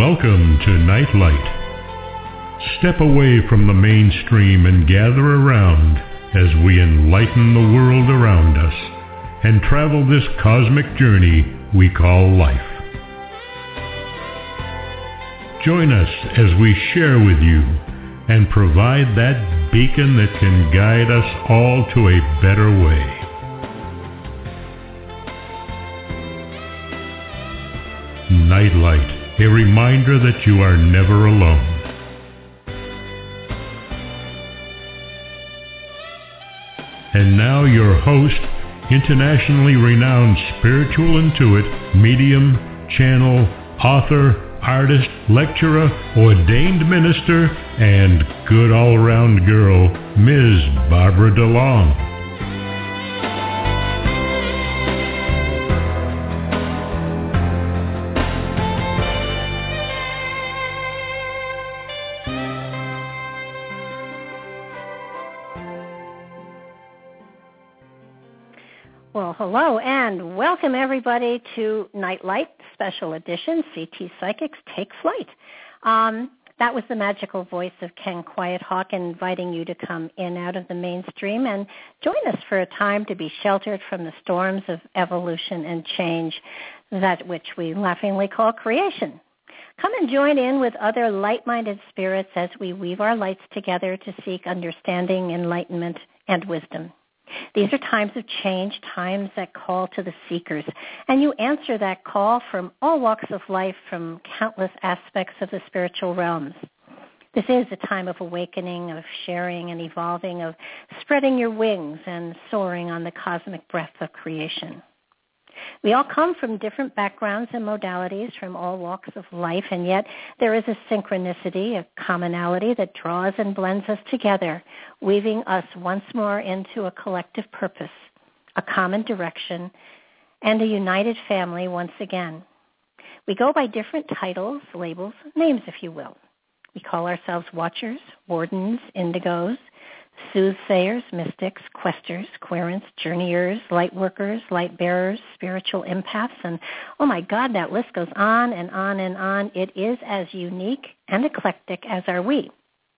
Welcome to Nightlight. Step away from the mainstream and gather around as we enlighten the world around us and travel this cosmic journey we call life. Join us as we share with you and provide that beacon that can guide us all to a better way. Nightlight, a reminder that you are never alone. And now your host, internationally renowned spiritual intuit, medium, channel, author, artist, lecturer, ordained minister, and good all-around girl, Ms. Barbara DeLong. Well, hello and welcome everybody to Nightlight Special Edition, CT Psychics Take Flight. That was the magical voice of Ken Quiet Hawk inviting you to come in out of the mainstream and join us for a time to be sheltered from the storms of evolution and change, that which we laughingly call creation. Come and join in with other light-minded spirits as we weave our lights together to seek understanding, enlightenment, and wisdom. These are times of change, times that call to the seekers, and you answer that call from all walks of life, from countless aspects of the spiritual realms. This is a time of awakening, of sharing and evolving, of spreading your wings and soaring on the cosmic breath of creation. We all come from different backgrounds and modalities from all walks of life, and yet there is a synchronicity, a commonality that draws and blends us together, weaving us once more into a collective purpose, a common direction, and a united family once again. We go by different titles, labels, names, if you will. We call ourselves watchers, wardens, indigos, soothsayers, mystics, questers, querents, journeyers, light workers, light bearers, spiritual empaths, and oh my God, that list goes on and on and on. It is as unique and eclectic as are we.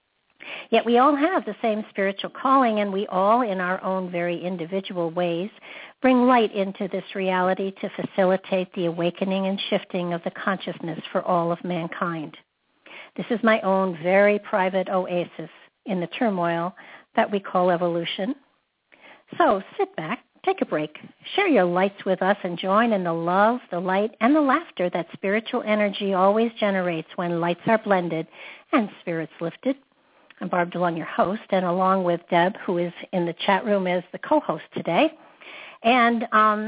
Yet we all have the same spiritual calling, and we all, in our own very individual ways, bring light into this reality to facilitate the awakening and shifting of the consciousness for all of mankind. This is my own very private oasis in the turmoil that we call evolution. So sit back, take a break, share your lights with us, and join in the love, the light, and the laughter that spiritual energy always generates when lights are blended and spirits lifted. I'm Barb DeLong, your host, and along with Deb, who is in the chat room as the co-host today, and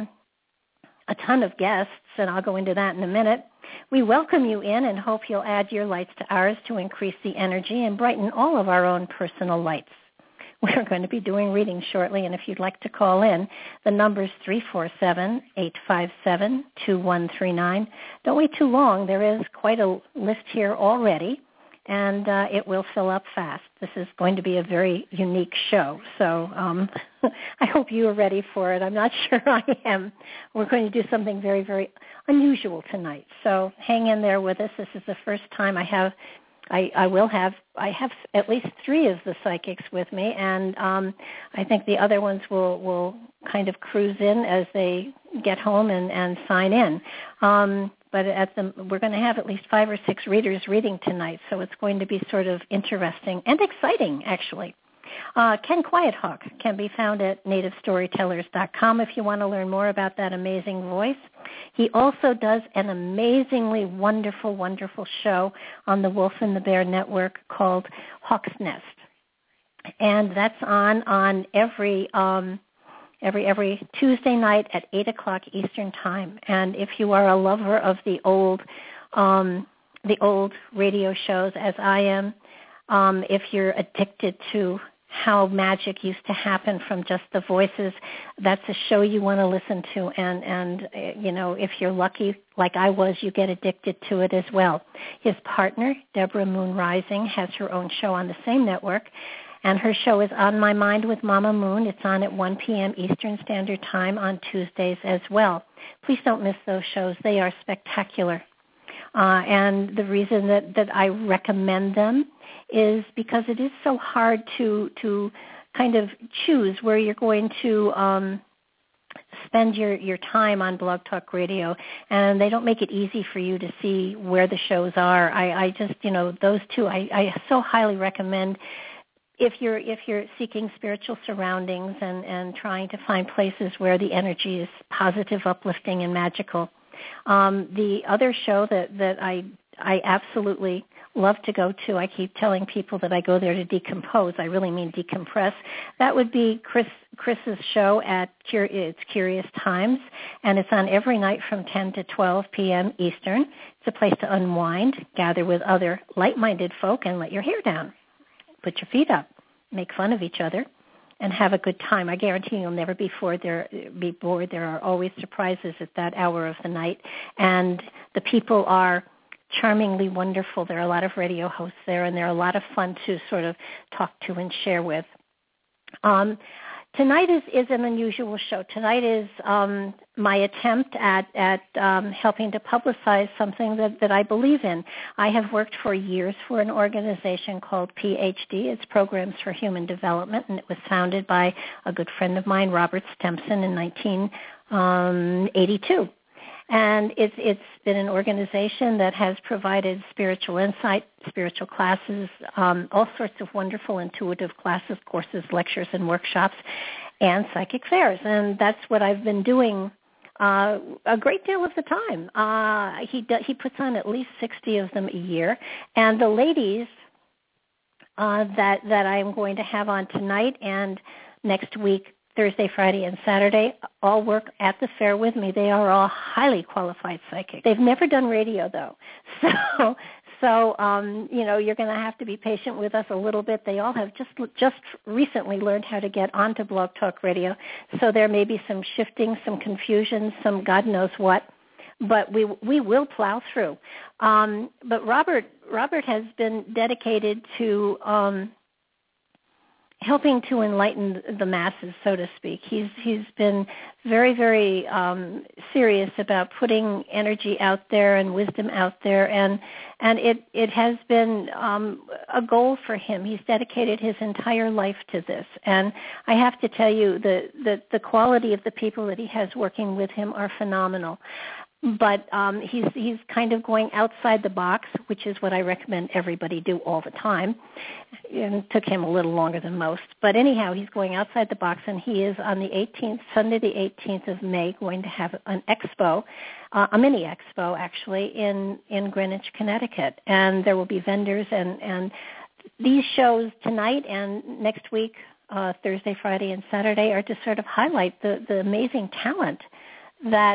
a ton of guests, and I'll go into that in a minute. We welcome you in and hope you'll add your lights to ours to increase the energy and brighten all of our own personal lights. We're going to be doing readings shortly, and if you'd like to call in, the number's 347-857-2139. Don't wait too long. There is quite a list here already, and it will fill up fast. This is going to be a very unique show, so I hope you are ready for it. I'm not sure I am. We're going to do something very, very unusual tonight, so hang in there with us. This is the first time I have at least 3 of the psychics with me, and I think the other ones will kind of cruise in as they get home and sign in. But we're going to have at least 5 or 6 readers reading tonight, so it's going to be sort of interesting and exciting, actually. Ken Quiet Hawk can be found at nativestorytellers.com if you want to learn more about that amazing voice. He also does an amazingly wonderful, wonderful show on the Wolf and the Bear Network called Hawk's Nest. And that's on every Tuesday night at 8 o'clock Eastern Time. And if you are a lover of the old radio shows, as I am, if you're addicted to how magic used to happen from just the voices, that's a show you want to listen to. And you know, if you're lucky, like I was, you get addicted to it as well. His partner, Deborah Moon Rising, has her own show on the same network. And her show is On My Mind with Mama Moon. It's on at 1 p.m. Eastern Standard Time on Tuesdays as well. Please don't miss those shows. They are spectacular. And the reason that I recommend them is because it is so hard to kind of choose where you're going to spend your time on Blog Talk Radio, and they don't make it easy for you to see where the shows are. I just, those two, I so highly recommend if you're seeking spiritual surroundings and trying to find places where the energy is positive, uplifting, and magical. The other show that I absolutely love to go to, I keep telling people that I go there to decompose. I really mean decompress. That would be Chris's show at it's Curious Times, and it's on every night from 10 to 12 p.m. Eastern. It's a place to unwind, gather with other like-minded folk, and let your hair down. Put your feet up, make fun of each other, and have a good time. I guarantee you'll never be bored. There are always surprises at that hour of the night, and the people are charmingly wonderful. There are a lot of radio hosts there, and they're a lot of fun to sort of talk to and share with. Tonight is an unusual show. Tonight is my attempt at helping to publicize something that I believe in. I have worked for years for an organization called PhD. It's Programs for Human Development, and it was founded by a good friend of mine, Robert Stempson, in 1982. And it's been an organization that has provided spiritual insight, spiritual classes, all sorts of wonderful intuitive classes, courses, lectures, and workshops, and psychic fairs. And that's what I've been doing a great deal of the time. He puts on at least 60 of them a year. And the ladies that I'm going to have on tonight and next week, Thursday, Friday, and Saturday, all work at the fair with me. They are all highly qualified psychics. They've never done radio, though. So you're going to have to be patient with us a little bit. They all have just recently learned how to get onto Blog Talk Radio, so there may be some shifting, some confusion, some God knows what, but we will plow through. But Robert has been dedicated to helping to enlighten the masses, so to speak. He's been very, very serious about putting energy out there and wisdom out there, and it has been a goal for him. He's dedicated his entire life to this, and I have to tell you the quality of the people that he has working with him are phenomenal. But he's kind of going outside the box, which is what I recommend everybody do all the time. And it took him a little longer than most. But anyhow, he's going outside the box, and he is on the 18th, Sunday the 18th of May, going to have an expo, a mini expo, actually, in Greenwich, Connecticut. And there will be vendors, and these shows tonight and next week, Thursday, Friday, and Saturday, are to sort of highlight the amazing talent that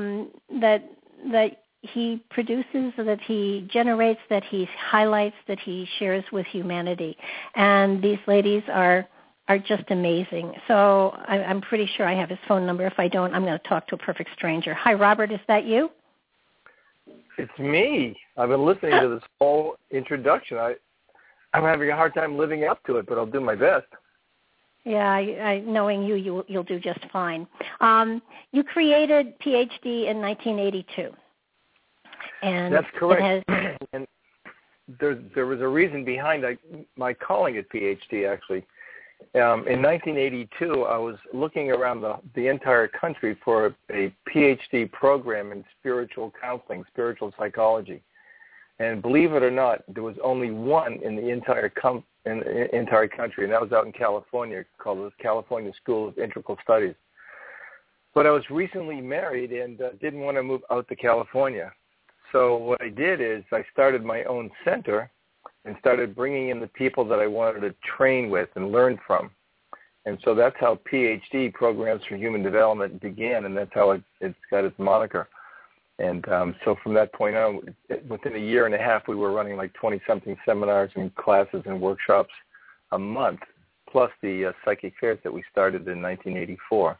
he produces, that he generates, that he highlights, that he shares with humanity. And these ladies are just amazing. So I'm pretty sure I have his phone number. If I don't, I'm going to talk to a perfect stranger. Hi, Robert. Is that you? It's me. I've been listening to this whole introduction. I'm having a hard time living up to it, but I'll do my best. Yeah, I knowing you'll do just fine. You created PhD in 1982. And that's correct. And there was a reason behind my calling it PhD, actually. In 1982, I was looking around the entire country for a PhD program in spiritual counseling, spiritual psychology. And believe it or not, there was only one in the entire country, and that was out in California, called the California School of Integral Studies. But I was recently married and didn't want to move out to California. So what I did is I started my own center and started bringing in the people that I wanted to train with and learn from. And so that's how PhD, Programs for Human Development, began, and that's how it's got its moniker. And so from that point on, within a year and a half, we were running like 20-something seminars and classes and workshops a month, plus the psychic fairs that we started in 1984.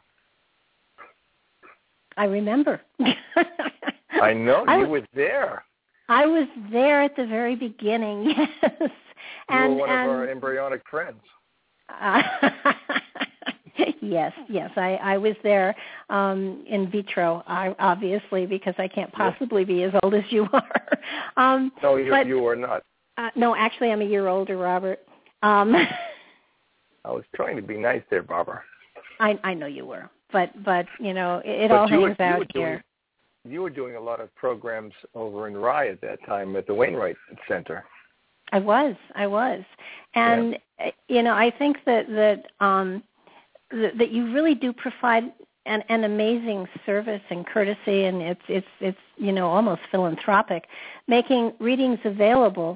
I remember. I know. You were there. I was there at the very beginning, yes. You were one of our embryonic friends. Yes. I was there in vitro, obviously, because I can't possibly be as old as you are. No, you are not. No, actually, I'm a year older, Robert. I was trying to be nice there, Barbara. I know you were, but it all hangs out here. You were doing a lot of programs over in Rye at that time at the Wainwright Center. I was, and I think that you really do provide an amazing service and courtesy, and it's almost philanthropic, making readings available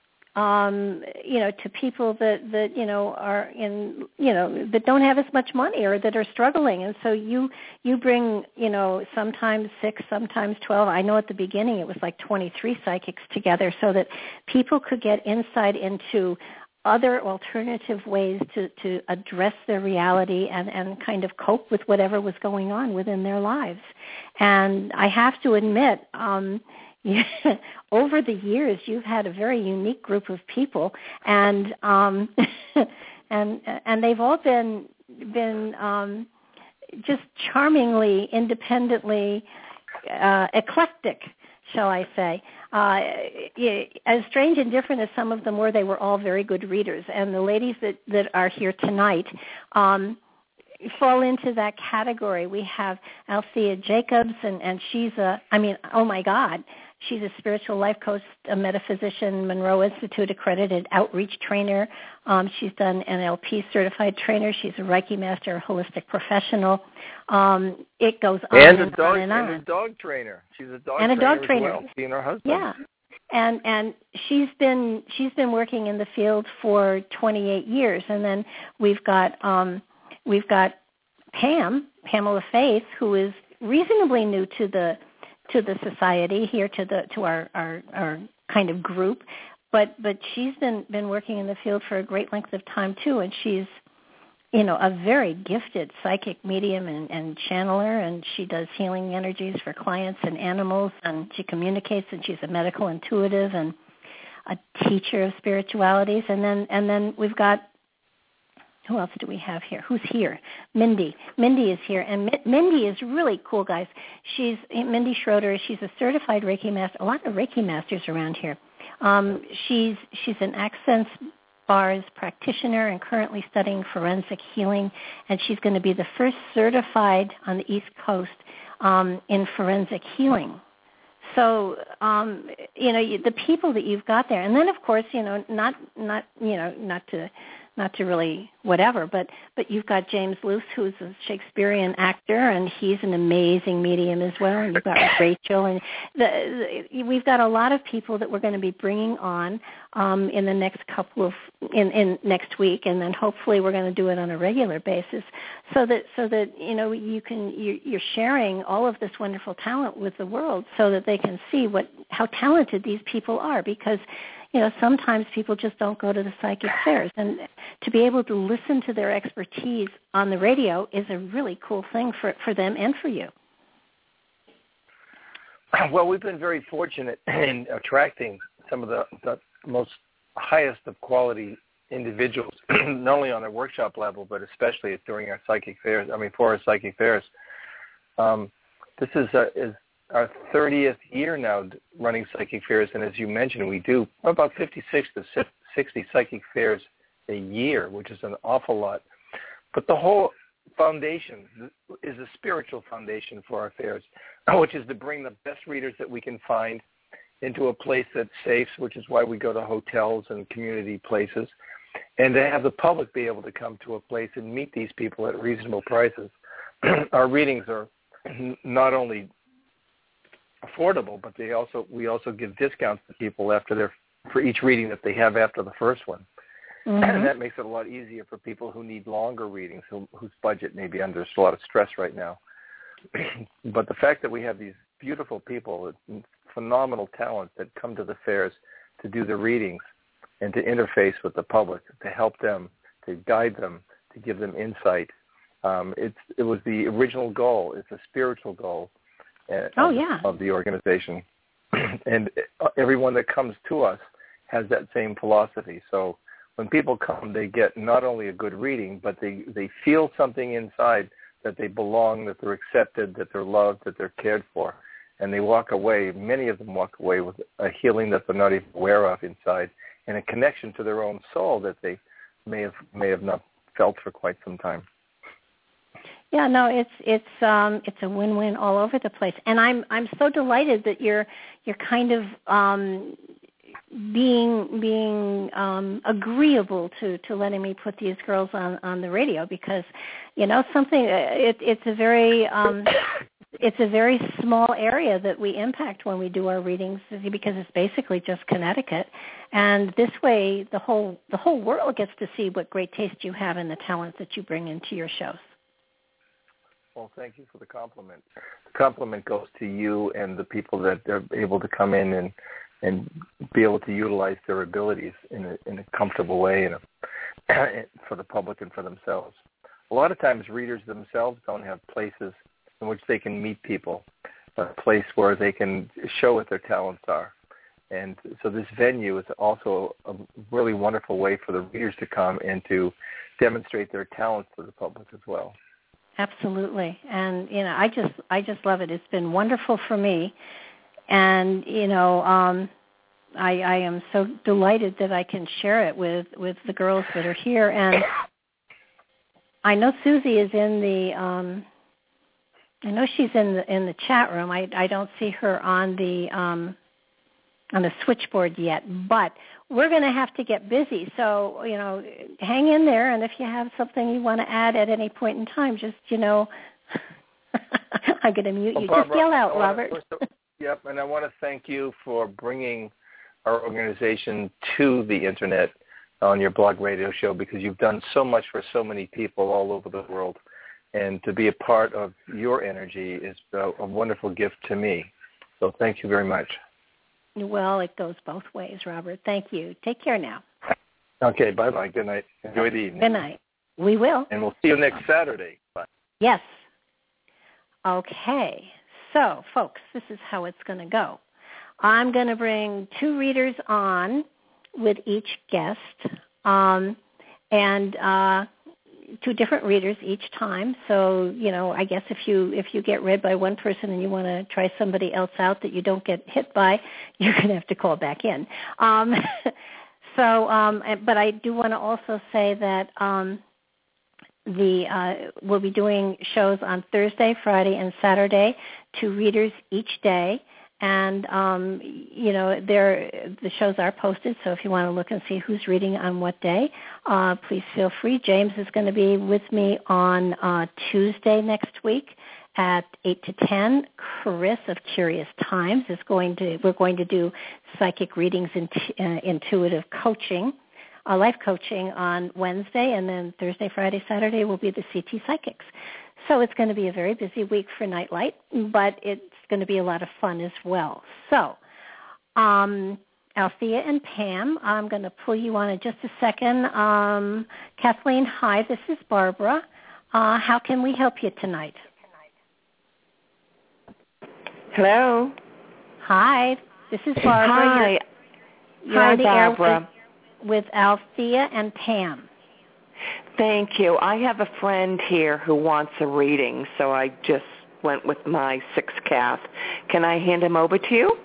to people that are in, that don't have as much money or that are struggling. And so you bring, sometimes 6, sometimes 12. I know at the beginning it was like 23 psychics together so that people could get insight into other alternative ways to address their reality and kind of cope with whatever was going on within their lives. And I have to admit, over the years, you've had a very unique group of people, and and they've all been just charmingly, independently eclectic, shall I say. As strange and different as some of them were, they were all very good readers. And the ladies that are here tonight fall into that category. We have Althea Jacobs, and she's oh my God, she's a spiritual life coach, a metaphysician, Monroe Institute accredited outreach trainer. She's done NLP certified trainer. She's a Reiki master, a holistic professional. It goes on and on and on. And a dog trainer. She's a dog trainer. And a dog trainer. As well, she and her husband. Yeah. And she's been working in the field for 28 years. And then we've got Pamela Faith, who is reasonably new to the society here, to our kind of group, but she's been working in the field for a great length of time too, and she's a very gifted psychic medium and channeler, and she does healing energies for clients and animals, and she communicates, and she's a medical intuitive and a teacher of spiritualities. And then we've got, who else do we have here? Who's here? Mindy. Mindy is here, and Mindy is really cool, guys. She's Mindy Schroeder. She's a certified Reiki master. A lot of Reiki masters around here. She's an Accents Bars practitioner and currently studying forensic healing, and she's going to be the first certified on the East Coast in forensic healing. So, the people that you've got there, and then of course, not to really whatever, but you've got James Luce, who's a Shakespearean actor, and he's an amazing medium as well. And you've got Rachel, and we've got a lot of people that we're going to be bringing on in the next in next week, and then hopefully we're going to do it on a regular basis, so that you're sharing all of this wonderful talent with the world, so that they can see how talented these people are, because sometimes people just don't go to the psychic fairs, and to be able to listen to their expertise on the radio is a really cool thing for them and for you. Well, we've been very fortunate in attracting some of the most highest of quality individuals, not only on a workshop level, but especially during our psychic fairs. For our psychic fairs. This is our 30th year now running psychic fairs, and as you mentioned, we do about 56 to 60 psychic fairs a year, which is an awful lot. But the whole foundation is a spiritual foundation for our fairs, which is to bring the best readers that we can find into a place that's safe, which is why we go to hotels and community places, and to have the public be able to come to a place and meet these people at reasonable prices. Our readings are not only affordable, but we also give discounts to people for each reading that they have after the first one. Mm-hmm. And that makes it a lot easier for people who need longer readings, whose budget may be under a lot of stress right now. But the fact that we have these beautiful people with phenomenal talent that come to the fairs to do the readings and to interface with the public, to help them, to guide them, to give them insight, it was the original goal. It's a spiritual goal of the organization. And everyone that comes to us has that same philosophy. So when people come, they get not only a good reading, but they feel something inside that they belong, that they're accepted, that they're loved, that they're cared for. And they walk away, many of them walk away with a healing that they're not even aware of inside, and a connection to their own soul that they may have not felt for quite some time. Yeah, no, it's a win-win all over the place. And I'm so delighted that you're kind of being agreeable to letting me put these girls on the radio, because something it's a very it's a very small area that we impact when we do our readings, because it's basically just Connecticut, and this way the whole world gets to see what great taste you have and the talent that you bring into your shows. Well, thank you for the compliment. The compliment goes to you and the people that are able to come in and be able to utilize their abilities in a comfortable way and for the public and for themselves. A lot of times readers themselves don't have places in which they can meet people, a place where they can show what their talents are. And so this venue is also a really wonderful way for the readers to come and to demonstrate their talents to the public as well. Absolutely. And, I just love it. It's been wonderful for me. And, I am so delighted that I can share it with the girls that are here. And I know Susie is in the I know she's in the chat room. I don't see her on the switchboard yet, but we're going to have to get busy. So, hang in there, and if you have something you want to add at any point in time, just, I'm going to mute you. Barbara, just yell out, Robert. Yep, and I want to thank you for bringing our organization to the Internet on your blog radio show, because you've done so much for so many people all over the world. And to be a part of your energy is a wonderful gift to me. So thank you very much. Well, it goes both ways, Robert. Thank you. Take care now. Okay, bye-bye. Good night. Enjoy the evening. Good night. We will. And we'll see you next Saturday. Bye. Yes. Okay. So, folks, this is how it's going to go. I'm going to bring 2 readers on with each guest, and 2 different readers each time. So, I guess if you get read by one person and you want to try somebody else out that you don't get hit by, you're going to have to call back in. But I do want to also say that we'll be doing shows on Thursday, Friday, and Saturday, 2 readers each day. And, the shows are posted, so if you want to look and see who's reading on what day, please feel free. James is going to be with me on Tuesday next week at 8 to 10. Chris of Curious Times we're going to do psychic readings and intuitive coaching, life coaching on Wednesday, and then Thursday, Friday, Saturday will be the CT Psychics. So it's going to be a very busy week for Nightlight, but it's going to be a lot of fun as well. So, Althea and Pam, I'm going to pull you on in just a second. Kathleen, hi, this is Barbara. How can we help you tonight? Hello. Hi, this is Barbara. Hi. You're Hi, on the Barbara. air with Althea and Pam. Thank you. I have a friend here who wants a reading, so I just went with my 6 Cath. Can I hand him over to you?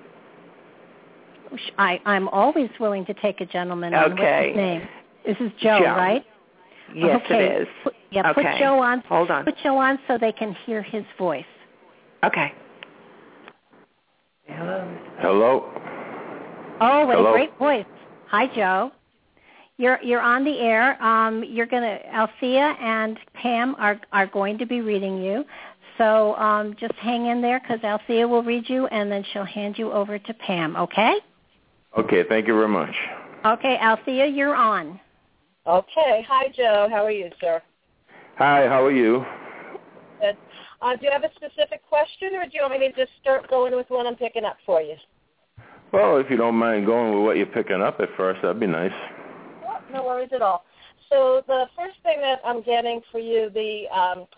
I'm always willing to take a gentleman on. Okay. What's his name? This is Joe, right? Yes, okay. it is. Put okay. Joe on. Hold on. Put Joe on so they can hear his voice. Okay. Hello. Oh, what Hello. a great voice. Hi, Joe. You're on the air. Althea and Pam are going to be reading you. So just hang in there, because Althea will read you, and then she'll hand you over to Pam, okay? Okay, thank you very much. Okay, Althea, you're on. Okay. Hi, Joe. How are you, sir? Hi, how are you? Good. Do you have a specific question, or do you want me to just start going with what I'm picking up for you? Well, if you don't mind going with what you're picking up at first, that'd be nice. Well, no worries at all. So the first thing that I'm getting for you, the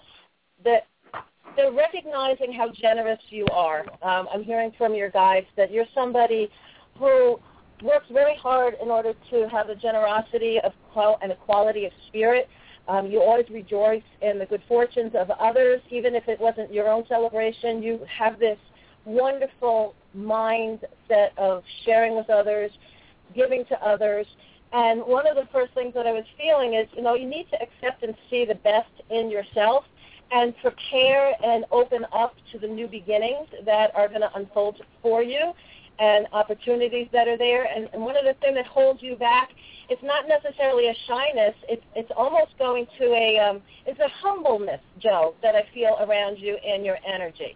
recognizing how generous you are. I'm hearing from your guides that you're somebody who works very hard in order to have the generosity of and equality of spirit. You always rejoice in the good fortunes of others, even if it wasn't your own celebration. You have this wonderful mindset of sharing with others, giving to others. And one of the first things that I was feeling is, you need to accept and see the best in yourself and prepare and open up to the new beginnings that are going to unfold for you and opportunities that are there. And one of the things that holds you back, it's not necessarily a shyness. It's almost going to it's a humbleness, Joe, that I feel around you and your energy.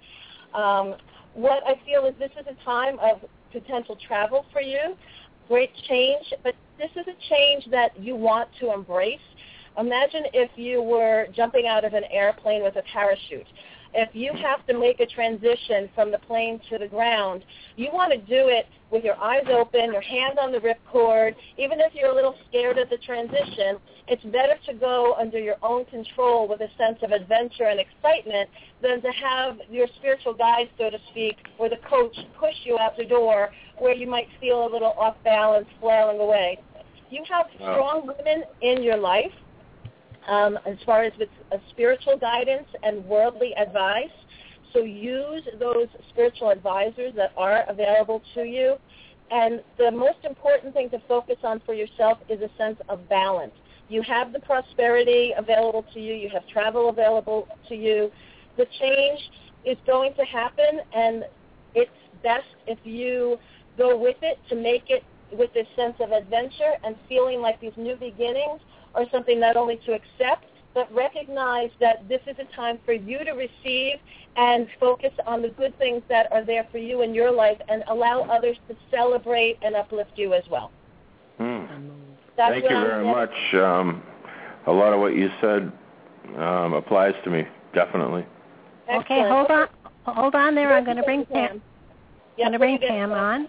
What I feel is this is a time of potential travel for you, great change, but this is a change that you want to embrace. Imagine if you were jumping out of an airplane with a parachute. If you have to make a transition from the plane to the ground, you want to do it with your eyes open, your hand on the ripcord. Even if you're a little scared at the transition, it's better to go under your own control with a sense of adventure and excitement than to have your spiritual guide, so to speak, or the coach push you out the door where you might feel a little off balance, flailing away. You have strong women in your life as far as with spiritual guidance and worldly advice. So use those spiritual advisors that are available to you. And the most important thing to focus on for yourself is a sense of balance. You have the prosperity available to you. You have travel available to you. The change is going to happen, and it's best if you go with it to make it with this sense of adventure and feeling like these new beginnings are something not only to accept, but recognize that this is a time for you to receive and focus on the good things that are there for you in your life and allow others to celebrate and uplift you as well. Thank you very much. A lot of what you said applies to me, definitely. Excellent. Okay, hold on there. I'm going to bring Pam. I'm going to bring Pam on.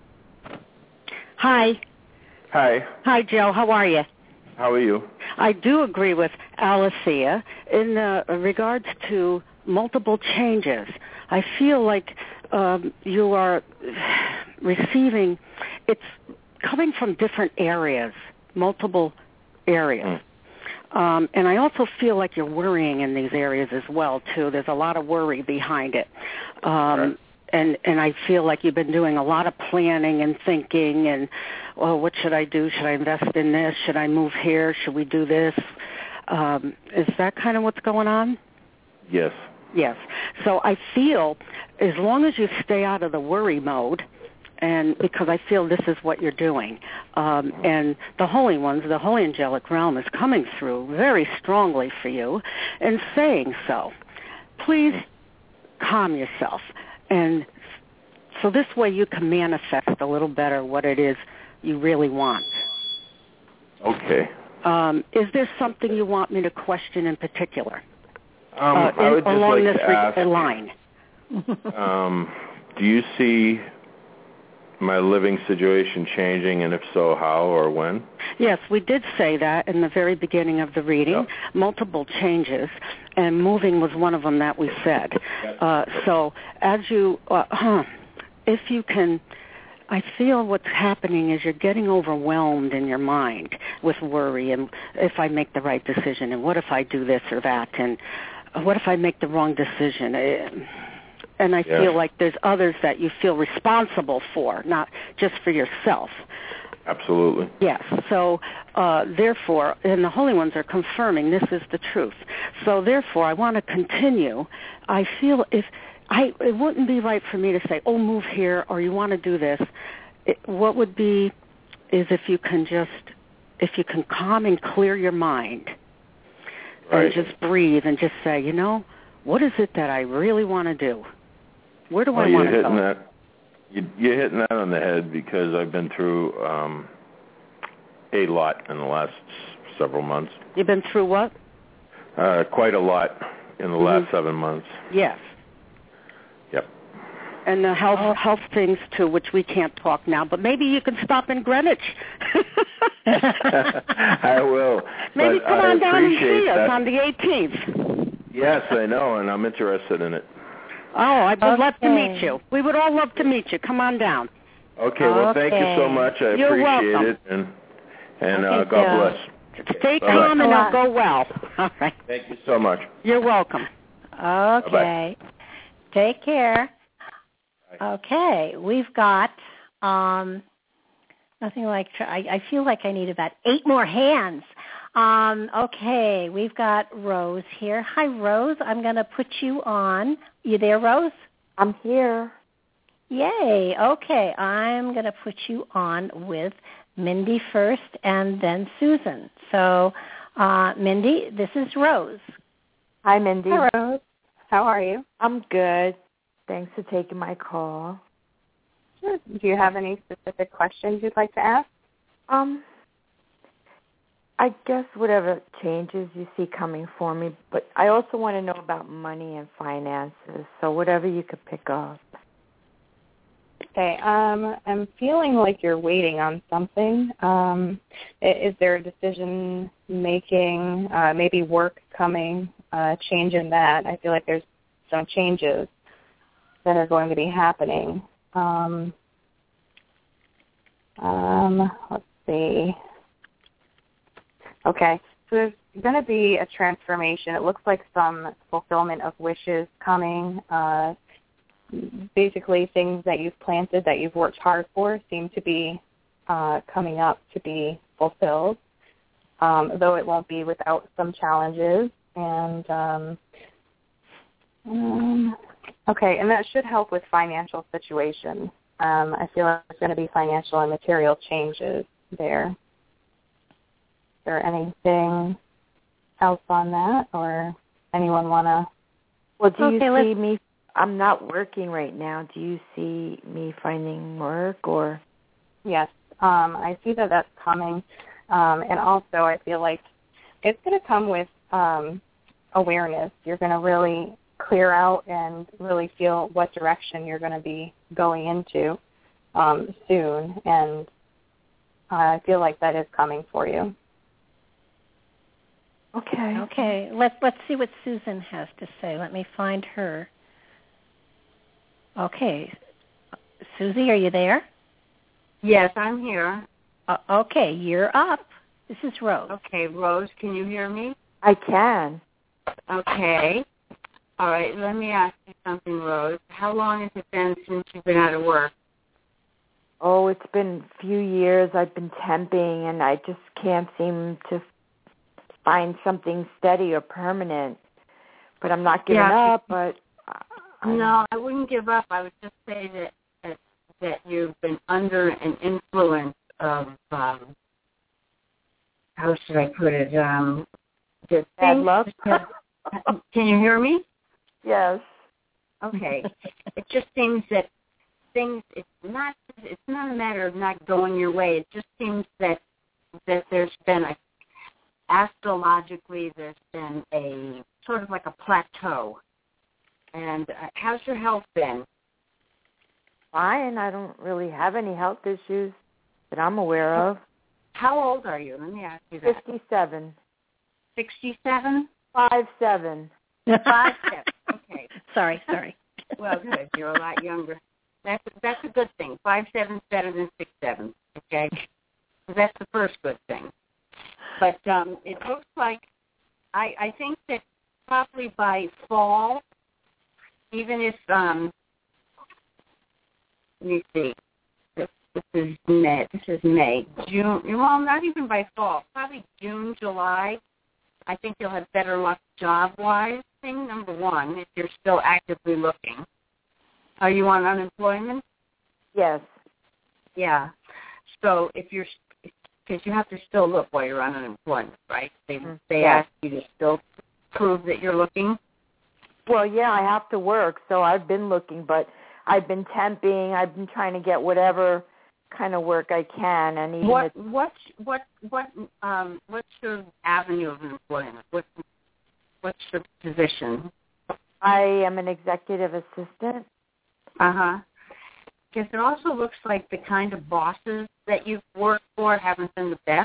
Hi. Hi. Hi, Joe. How are you? How are you? I do agree with Alicia in regards to multiple changes. I feel like you are receiving, it's coming from different areas, multiple areas. And I also feel like you're worrying in these areas as well, too. There's a lot of worry behind it. Right. And I feel like you've been doing a lot of planning and thinking and, well, what should I do? Should I invest in this? Should I move here? Should we do this? Is that kind of what's going on? Yes. Yes. So I feel as long as you stay out of the worry mode, and because I feel this is what you're doing, and the Holy Ones, the Holy Angelic Realm is coming through very strongly for you and saying so. Please calm yourself. And so this way you can manifest a little better what it is you really want. Okay. Is there something you want me to question in particular? I would just along like this to ask, line. Do you see my living situation changing, and if so, how or when? Yes, we did say that in the very beginning of the reading. Yep. Multiple changes, and moving was one of them that we said. So as you, if you can, I feel what's happening is you're getting overwhelmed in your mind with worry, and if I make the right decision, and what if I do this or that, and what if I make the wrong decision? And I feel like there's others that you feel responsible for, not just for yourself. Absolutely. Yes. So, therefore, and the Holy Ones are confirming this is the truth. So, therefore, I want to continue. I feel it wouldn't be right for me to say, oh, move here, or you want to do this. What would be is if you can calm and clear your mind and just breathe and just say, what is it that I really want to do? Where do I want to go? You're hitting that on the head because I've been through a lot in the last several months. You've been through what? Quite a lot in the last 7 months. Yes. Yep. And the health things, too, which we can't talk now, but maybe you can stop in Greenwich. I will. Maybe come on down and see us on the 18th. Yes, I know, and I'm interested in it. Oh, I would love to meet you. We would all love to meet you. Come on down. Okay, well, thank you so much. I appreciate it, and okay, God bless. Stay calm and it'll go well. All right. Thank you so much. You're welcome. Okay. Bye-bye. Take care. Bye. Okay, we've got nothing like. I feel like I need about 8 more hands. Okay, we've got Rose here. Hi, Rose. I'm going to put you on. You there, Rose? I'm here. Yay. Okay, I'm going to put you on with Mindy first and then Susan. So, Mindy, this is Rose. Hi, Mindy. Hi, Rose. How are you? I'm good. Thanks for taking my call. Sure. Do you have any specific questions you'd like to ask? I guess whatever changes you see coming for me, but I also want to know about money and finances, so whatever you could pick up. Okay, I'm feeling like you're waiting on something. Is there a decision making, maybe work coming, change in that? I feel like there's some changes that are going to be happening. Let's see. Okay, so there's going to be a transformation. It looks like some fulfillment of wishes coming. Basically, things that you've planted, that you've worked hard for, seem to be coming up to be fulfilled, though it won't be without some challenges. And okay, and that should help with financial situation. I feel like there's going to be financial and material changes there. Is there anything else on that, or anyone want to? Well, do you see me? I'm not working right now. Do you see me finding work, or? Yes, I see that that's coming, and also I feel like it's going to come with awareness. You're going to really clear out and really feel what direction you're going to be going into soon, and I feel like that is coming for you. Okay. Okay. Let's see what Susan has to say. Let me find her. Okay. Susie, are you there? Yes, I'm here. Okay, you're up. This is Rose. Okay, Rose, can you hear me? I can. Okay. All right, let me ask you something, Rose. How long has it been since you've been out of work? Oh, it's been a few years. I've been temping, and I just can't seem to find something steady or permanent. But I'm not giving up. But no, I wouldn't give up. I would just say that you've been under an influence of how should I put it? Bad luck. Can you hear me? Yes. Okay. It just seems that it's not a matter of not going your way. It just seems that there's been astrologically there's been a sort of like a plateau. And how's your health been? Fine. I don't really have any health issues that I'm aware of. How old are you? Let me ask you that. 57. 67? 5'7". 5'7". Okay. Sorry. Well, good. You're a lot younger. That's a good thing. 5'7" is better than 6'7". Okay. So that's the first good thing. But it looks like I think that probably by fall, even if let me see. This is May. June. Well, not even by fall. Probably June, July. I think you'll have better luck job-wise. Thing number one, if you're still actively looking. Are you on unemployment? Yes. Yeah. So because you have to still look while you're on unemployment, right? They ask you to still prove that you're looking. Well, yeah, I have to work, so I've been looking, but I've been temping. I've been trying to get whatever kind of work I can, and even what's your avenue of employment? What's your position? I am an executive assistant. Because it also looks like the kind of bosses that you've worked for haven't been the best.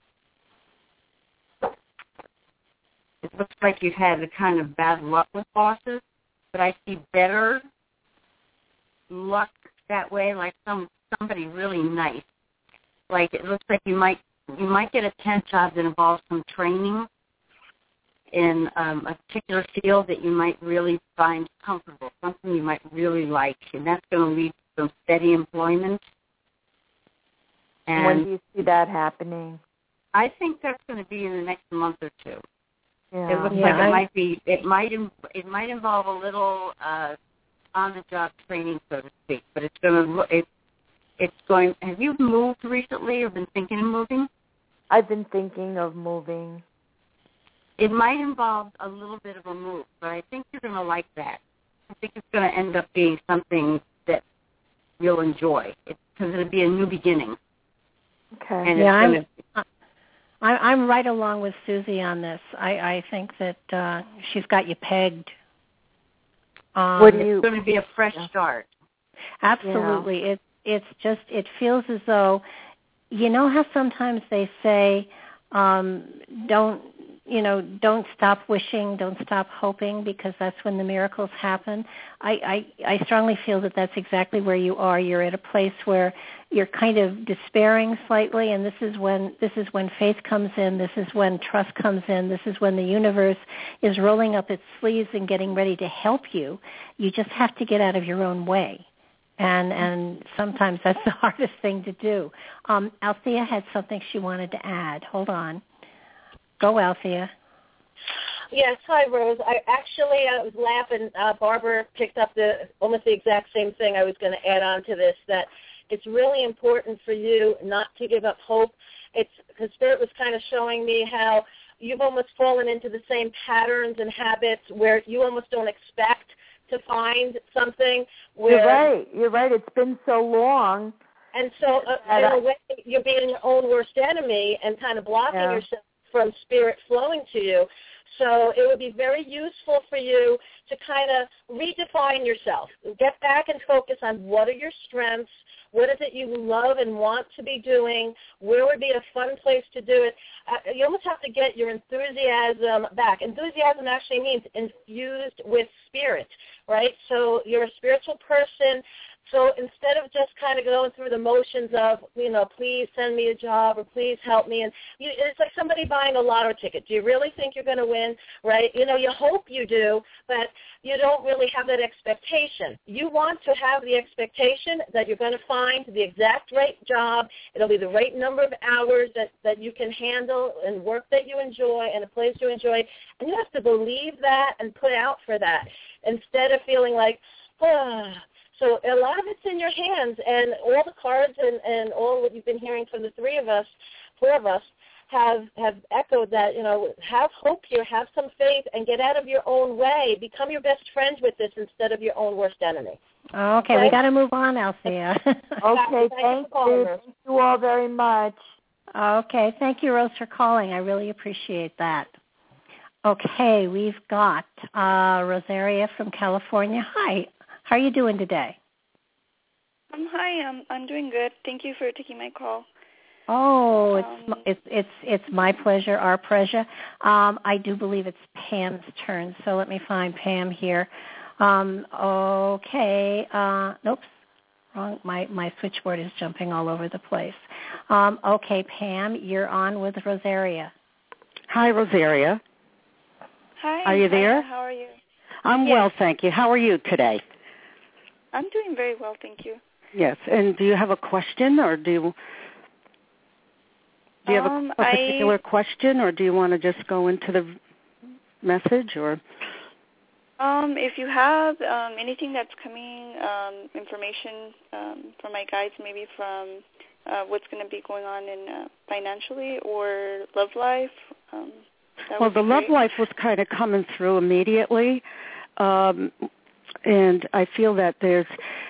It looks like you've had the kind of bad luck with bosses, but I see better luck that way, like some somebody really nice. Like it looks like you might get a tent job that involves some training in a particular field that you might really find comfortable, something you might really like, and that's going to lead to some steady employment. And when do you see that happening? I think that's going to be in the next month or two. Yeah. It looks like it might involve a little on-the-job training, so to speak. But it's going. Have you moved recently, or been thinking of moving? I've been thinking of moving. It might involve a little bit of a move, but I think you're going to like that. I think it's going to end up being something that you'll enjoy, because it'll be a new beginning. Okay. And I'm right along with Susie on this. I think that she's got you pegged. It's going to be a fresh start. Absolutely. Yeah. It feels as though, you know how sometimes they say, don't stop wishing, don't stop hoping, because that's when the miracles happen. I strongly feel that that's exactly where you are. You're at a place where you're kind of despairing slightly, and this is when faith comes in. This is when trust comes in. This is when the universe is rolling up its sleeves and getting ready to help you. You just have to get out of your own way. And sometimes that's the hardest thing to do. Althea had something she wanted to add. Hold on. Go, Althea. Yes, hi, Rose. I was laughing. Barbara picked up almost the exact same thing I was going to add on to this, that it's really important for you not to give up hope. Because Spirit was kind of showing me how you've almost fallen into the same patterns and habits where you almost don't expect to find something. You're right. It's been so long. And so in a way, you're being your own worst enemy and kind of blocking yourself from Spirit flowing to you. So it would be very useful for you to kind of redefine yourself. Get back and focus on what are your strengths, what is it you love and want to be doing, where would be a fun place to do it. You almost have to get your enthusiasm back. Enthusiasm actually means infused with spirit, right? So you're a spiritual person. So instead of just kind of going through the motions of, please send me a job or please help me, and it's like somebody buying a lotto ticket. Do you really think you're going to win, right? You hope you do, but you don't really have that expectation. You want to have the expectation that you're going to find the exact right job. It'll be the right number of hours that you can handle and work that you enjoy and a place you enjoy. And you have to believe that and put out for that instead of feeling like, So a lot of it's in your hands, and all the cards and all what you've been hearing from the four of us, have echoed that, have hope here, have some faith, and get out of your own way. Become your best friend with this instead of your own worst enemy. Okay, we got to move on, Althea. Okay, thank you. Thank you all very much. Okay, thank you, Rose, for calling. I really appreciate that. Okay, we've got Rosaria from California. Hi. How are you doing today? Hi, I'm doing good. Thank you for taking my call. Oh, it's my pleasure, our pleasure. I do believe it's Pam's turn, so let me find Pam here. Okay. Oops, wrong. My switchboard is jumping all over the place. Okay, Pam, you're on with Rosaria. Hi, Rosaria. Hi. Are you there? How are you? I'm well, thank you. How are you today? I'm doing very well, thank you. Yes, and do you have a question, or do you have a particular question, or do you want to just go into the message, or? If you have anything that's coming, information from my guides, maybe from what's going to be going on in financially or love life. Well, the love life was kind of coming through immediately, and I feel that there's,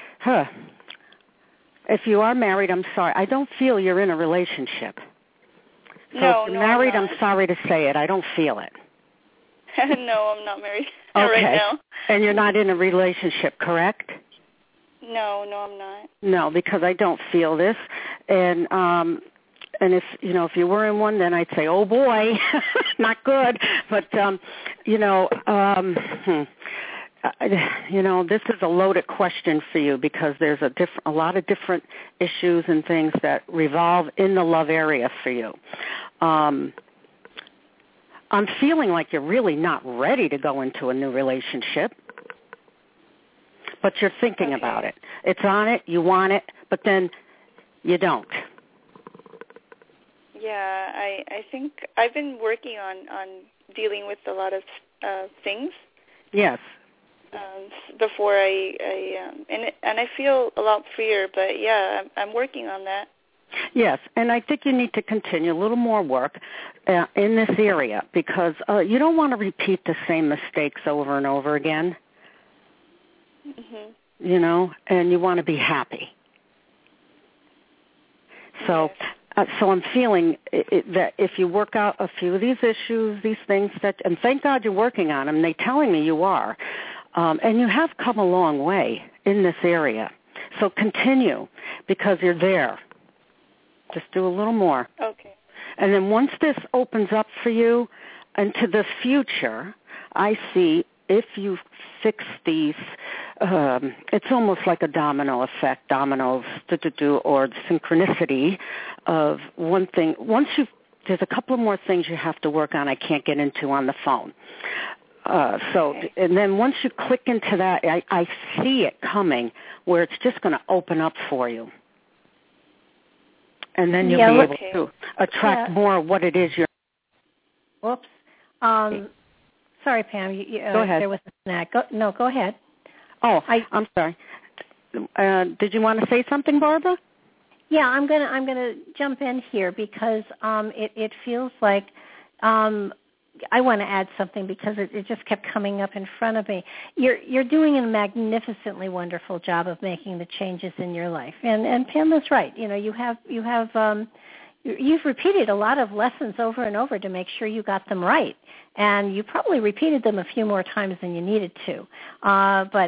if you are married, I'm sorry, I don't feel you're in a relationship. So if you're married, I'm sorry to say it, I don't feel it. No, I'm not married right now. And you're not in a relationship, correct? No, I'm not. No, because I don't feel this. And if if you were in one, then I'd say, oh boy, not good. But this is a loaded question for you because there's a lot of different issues and things that revolve in the love area for you. I'm feeling like you're really not ready to go into a new relationship, but you're thinking about it. It's on it, you want it, but then you don't. Yeah, I think I've been working on dealing with a lot of things. Yes. Before and I feel a lot freer, but yeah, I'm working on that. Yes, and I think you need to continue a little more work in this area because you don't want to repeat the same mistakes over and over again. Mm-hmm. And you want to be happy. So, yes. So I'm feeling that if you work out a few of these issues, these things and thank God you're working on them. They're telling me you are. And you have come a long way in this area. So continue because you're there. Just do a little more. Okay. And then once this opens up for you into the future, I see if you fix these, it's almost like a domino effect, dominoes or synchronicity of one thing. There's a couple of more things you have to work on I can't get into on the phone. And then once you click into that, I see it coming where it's just going to open up for you. And then you'll be able to attract more of what it is you're... Whoops. Sorry, Pam. Go ahead. There was a snack. Go ahead. Oh, I'm sorry. Did you want to say something, Barbara? Yeah, I'm gonna jump in here because it feels like I want to add something because it just kept coming up in front of me. You're doing a magnificently wonderful job of making the changes in your life, and Pam is right. You've repeated a lot of lessons over and over to make sure you got them right, and you probably repeated them a few more times than you needed to. But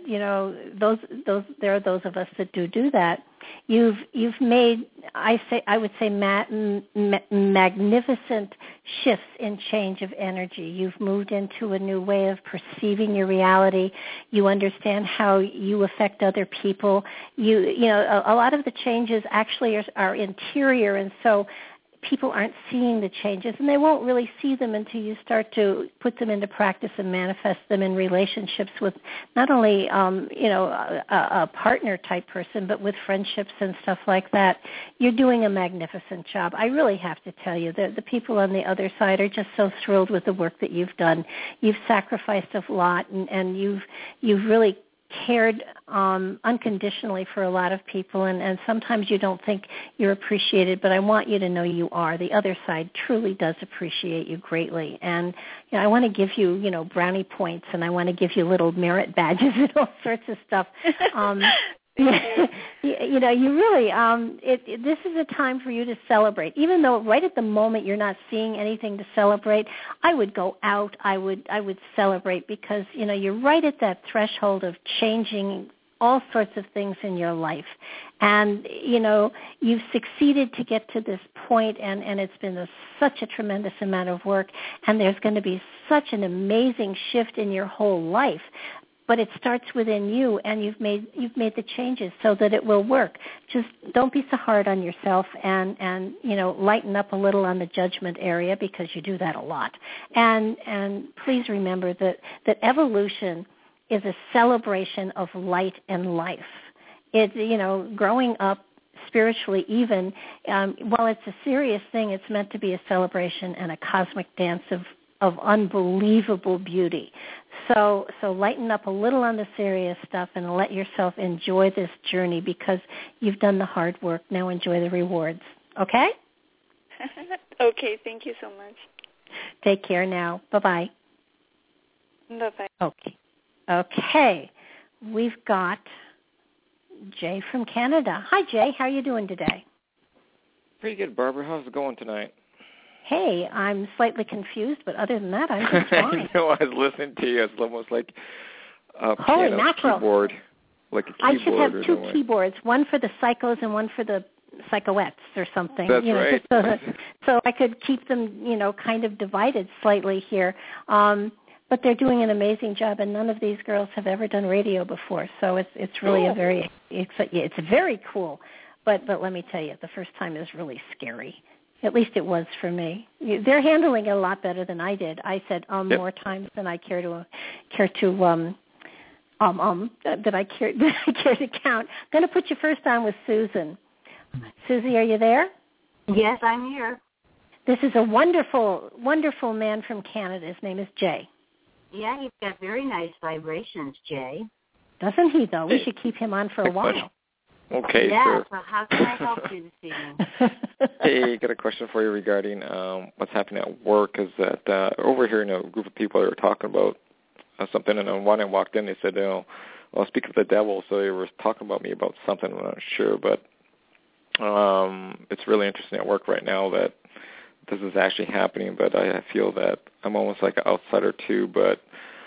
there are those of us that do that. You've made, I would say magnificent shifts in change of energy. You've moved into a new way of perceiving your reality. You understand how you affect other people. A lot of the changes actually are interior, and so people aren't seeing the changes, and they won't really see them until you start to put them into practice and manifest them in relationships with not only a partner type person, but with friendships and stuff like that. You're doing a magnificent job. I really have to tell you that the people on the other side are just so thrilled with the work that you've done. You've sacrificed a lot, and you've really cared unconditionally for a lot of people, and sometimes you don't think you're appreciated, but I want you to know you are. The other side truly does appreciate you greatly, and I want to give you, brownie points, and I want to give you little merit badges and all sorts of stuff. You really, this is a time for you to celebrate. Even though right at the moment you're not seeing anything to celebrate, I would go out, I would celebrate because, you're right at that threshold of changing all sorts of things in your life. And, you've succeeded to get to this point, and it's been such a tremendous amount of work, and there's going to be such an amazing shift in your whole life. But it starts within you, and you've made the changes so that it will work. Just don't be so hard on yourself, and lighten up a little on the judgment area because you do that a lot. And please remember that evolution is a celebration of light and life. It growing up spiritually even, while it's a serious thing, it's meant to be a celebration and a cosmic dance of unbelievable beauty. So lighten up a little on the serious stuff and let yourself enjoy this journey because you've done the hard work. Now enjoy the rewards. Okay? Okay, thank you so much. Take care now. Bye-bye. Bye-bye. Okay. We've got Jay from Canada. Hi, Jay. How are you doing today? Pretty good, Barbara. How's it going tonight? Hey, I'm slightly confused, but other than that, I'm just fine. I know, I was listening to you. It's almost like a Holy piano mackerel. keyboard, like a keyboard. I should have two keyboards, one for the psychos and one for the psychoettes or something. That's right. So I could keep them, kind of divided slightly here. but they're doing an amazing job, and none of these girls have ever done radio before. So it's really it's very cool. But let me tell you, the first time is really scary. At least it was for me. They're handling it a lot better than I did. I said more times than I care to count. I'm going to put you first on with Susan. Susie, are you there? Yes, I'm here. This is a wonderful, wonderful man from Canada. His name is Jay. Yeah, he's got very nice vibrations, Jay. Doesn't he, though? We should keep him on for a while. Okay, yeah, sure. So how can I help you this evening? Hey, got a question for you regarding what's happening at work. Is that over here, a group of people are talking about something, and then when I walked in, they said, well, speak of the devil, so they were talking about me about something. I'm not sure, but it's really interesting at work right now that this is actually happening, but I feel that I'm almost like an outsider too, but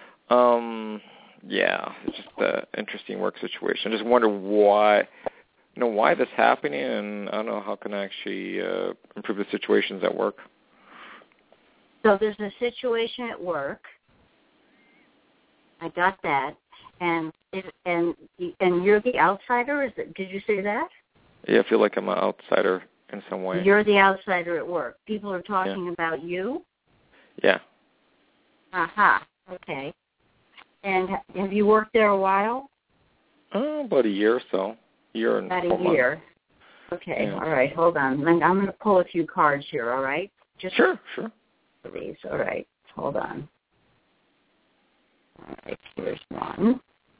it's just an interesting work situation. I just wonder why this is happening, and I don't know how can I actually improve the situations at work. So there's a situation at work. I got that, and you're the outsider. Did you say that? Yeah, I feel like I'm an outsider in some way. You're the outsider at work. People are talking about you? Yeah. Aha. Okay. And have you worked there a while? About a year or so. About a year. Okay. Yeah. All right. Hold on. I'm going to pull a few cards here, all right? Sure. These. All right. Hold on. All right. Here's one.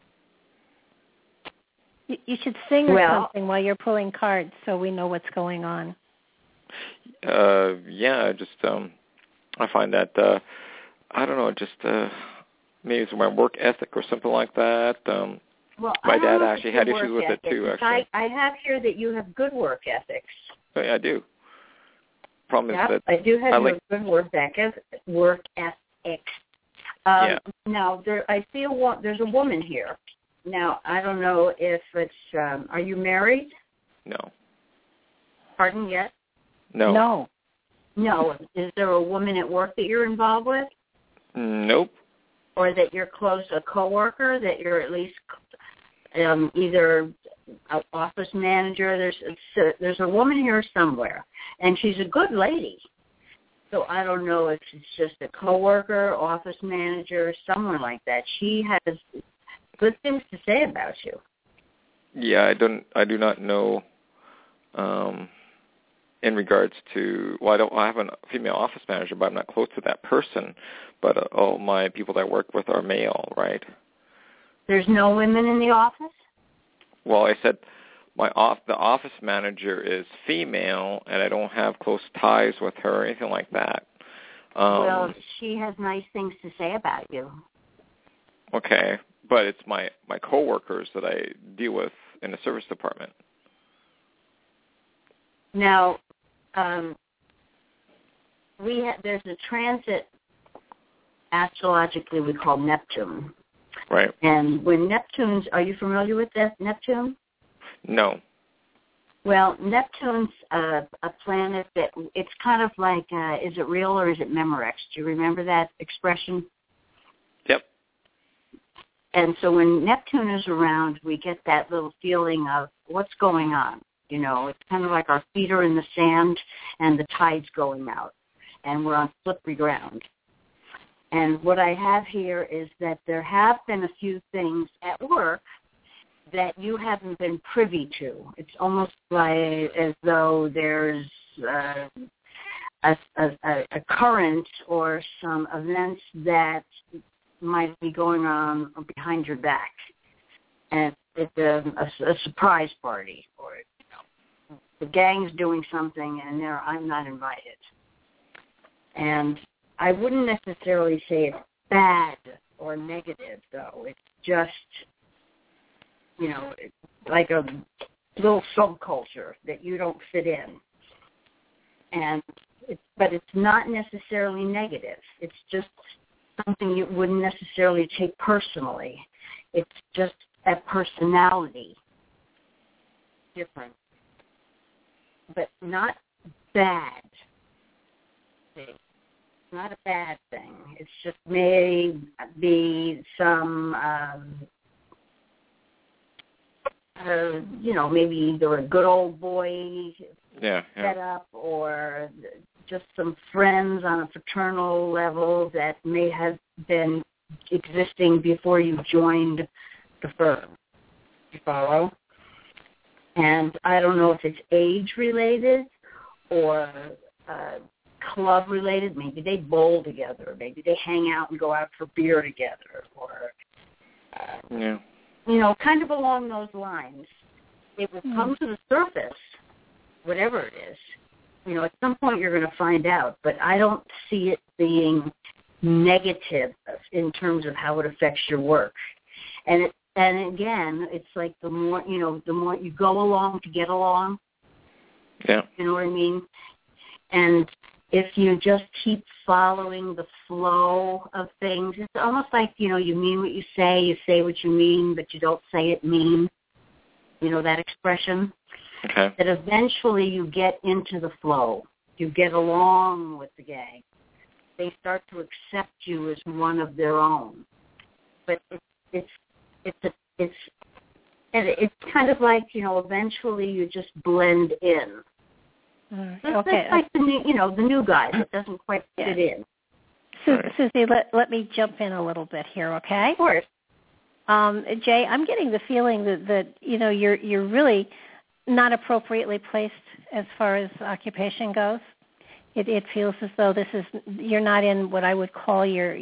You should sing or something while you're pulling cards so we know what's going on. I find that, I don't know, maybe it's my work ethic or something like that. My dad actually had issues with it too, actually. I have here that you have good work ethics. Oh, yeah, I do. Problem is that I do have good work ethics. Now, I see there's a woman here. Now, I don't know if it's, are you married? No. Pardon, yes? No. No. Is there a woman at work that you're involved with? Nope. Or that you're close, a coworker, that you're at least either an office manager? There's a woman here somewhere, and she's a good lady. So I don't know if it's just a coworker, office manager, someone like that. She has good things to say about you. Yeah, I do not know in regards to, I have a female office manager, but I'm not close to that person. But all my people that I work with are male, right? There's no women in the office? Well, I said the office manager is female, and I don't have close ties with her or anything like that. Well, she has nice things to say about you. Okay, but it's my coworkers that I deal with in the service department. Now, there's a transit, astrologically we call Neptune. Right. And when are you familiar with that, Neptune? No. Well, Neptune's a planet that, it's kind of like, is it real or is it Memorex? Do you remember that expression? Yep. And so when Neptune is around, we get that little feeling of what's going on. It's kind of like our feet are in the sand and the tide's going out, and we're on slippery ground. And what I have here is that there have been a few things at work that you haven't been privy to. It's almost like as though there's a current or some events that might be going on behind your back. And it's a surprise party, or the gang's doing something and I'm not invited. And I wouldn't necessarily say it's bad or negative, though. It's just, like a little subculture that you don't fit in. But it's not necessarily negative. It's just something you wouldn't necessarily take personally. It's just a personality different, but not bad. not a bad thing. It's just may be some, maybe either a good old boy set up or just some friends on a fraternal level that may have been existing before you joined the firm. You follow? And I don't know if it's age-related or club-related. Maybe they bowl together. Maybe they hang out and go out for beer together. Or, kind of along those lines. It will come to the surface, whatever it is. At some point you're going to find out. But I don't see it being negative in terms of how it affects your work. And again, it's like the more you go along to get along. Yeah. You know what I mean? And if you just keep following the flow of things, it's almost like, you mean what you say what you mean, but you don't say it mean. That expression? Okay. That eventually you get into the flow. You get along with the gang. They start to accept you as one of their own. But it's kind of like, eventually you just blend in. Okay. It's like the new guys. It doesn't quite fit in. Susie, let me jump in a little bit here, okay? Of course. Jay, I'm getting the feeling that you're really not appropriately placed as far as occupation goes. It feels as though you're not in what I would call your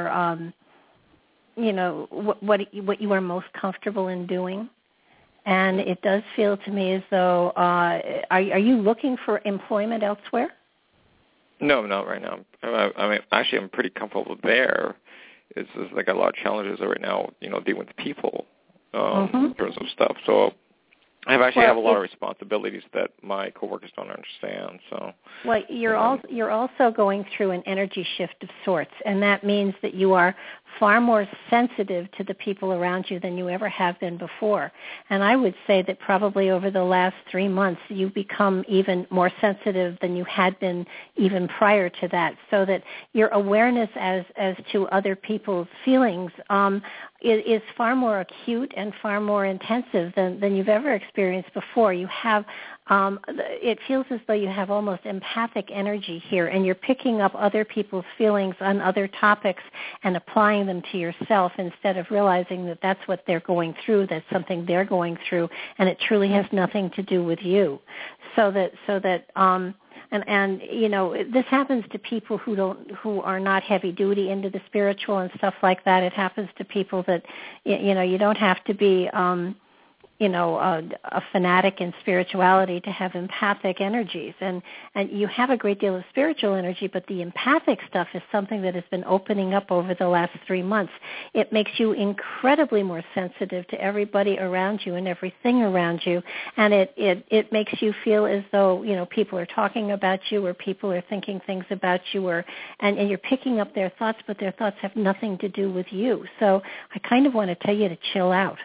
what you are most comfortable in doing. And it does feel to me as though, are you looking for employment elsewhere? No, not right now. Actually, I'm pretty comfortable there. It's just like a lot of challenges right now, dealing with people in terms of stuff. So I have a lot of responsibilities that my coworkers don't understand. So, well, you're also going through an energy shift of sorts, and that means that you are far more sensitive to the people around you than you ever have been before. And I would say that probably over the last 3 months, you've become even more sensitive than you had been even prior to that, so that your awareness as to other people's feelings is far more acute and far more intensive than you've ever experienced before. You have it feels as though you have almost empathic energy here, and you're picking up other people's feelings on other topics and applying them to yourself instead of realizing that that's what they're going through, that's something they're going through, and it truly has nothing to do with you. And this happens to people who are not heavy duty into the spiritual and stuff like that. It happens to people that you don't have to be a fanatic in spirituality to have empathic energies. And you have a great deal of spiritual energy, but the empathic stuff is something that has been opening up over the last 3 months. It makes you incredibly more sensitive to everybody around you and everything around you. And it makes you feel as though, people are talking about you or people are thinking things about you and you're picking up their thoughts, but their thoughts have nothing to do with you. So I kind of want to tell you to chill out.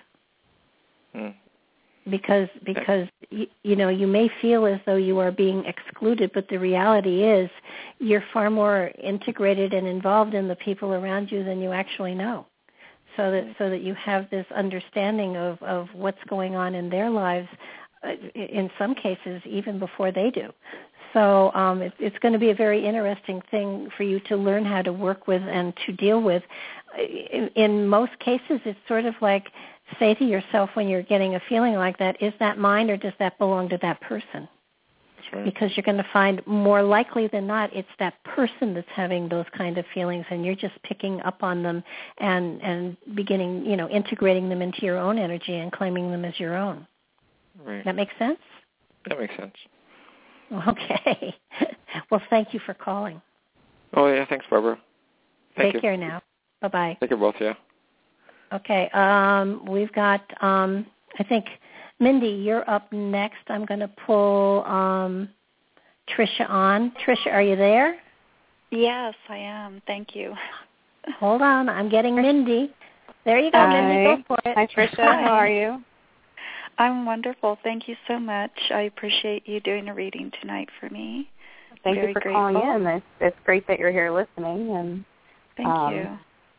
Because you may feel as though you are being excluded, but the reality is you're far more integrated and involved in the people around you than you actually know. So that you have this understanding of what's going on in their lives, in some cases even before they do. So it's going to be a very interesting thing for you to learn how to work with and to deal with. In most cases, it's sort of like, say to yourself when you're getting a feeling like that, is that mine or does that belong to that person? That's right. Because you're going to find more likely than not it's that person that's having those kind of feelings, and you're just picking up on them and beginning, integrating them into your own energy and claiming them as your own. Right. That makes sense? That makes sense. Okay. Well, thank you for calling. Oh, yeah. Thanks, Barbara. Take care now. Bye-bye. Take care both, yeah. Okay, we've got, I think, Mindy, you're up next. I'm going to pull Tricia on. Tricia, are you there? Yes, I am. Thank you. Hold on. I'm getting Mindy. There you go, Hi. Mindy. Go for it. Hi, Tricia. How are you? I'm wonderful. Thank you so much. I appreciate you doing a reading tonight for me. thank you for calling in. It's great that you're here listening, and thank you.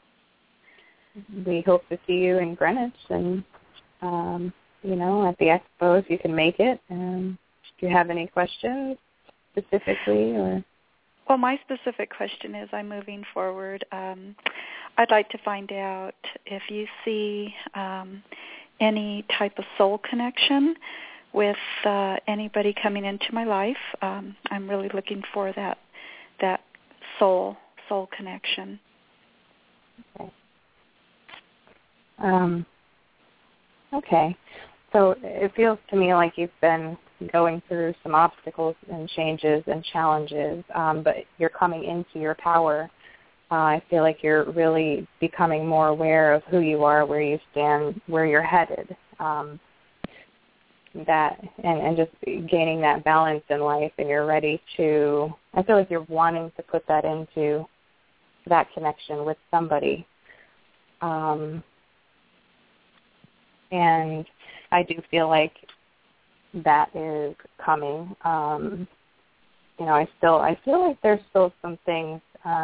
We hope to see you in Greenwich, and at the expo if you can make it. Do you have any questions specifically, or? Well, my specific question is, I'm moving forward. I'd like to find out if you see any type of soul connection with anybody coming into my life. I'm really looking for that soul connection. Okay. Okay. So it feels to me like you've been going through some obstacles and changes and challenges, but you're coming into your power. I feel like you're really becoming more aware of who you are, where you stand, where you're headed. That and just gaining that balance in life, and you're ready to. I feel like you're wanting to put that into that connection with somebody. And I do feel like that is coming. I feel like there's still some things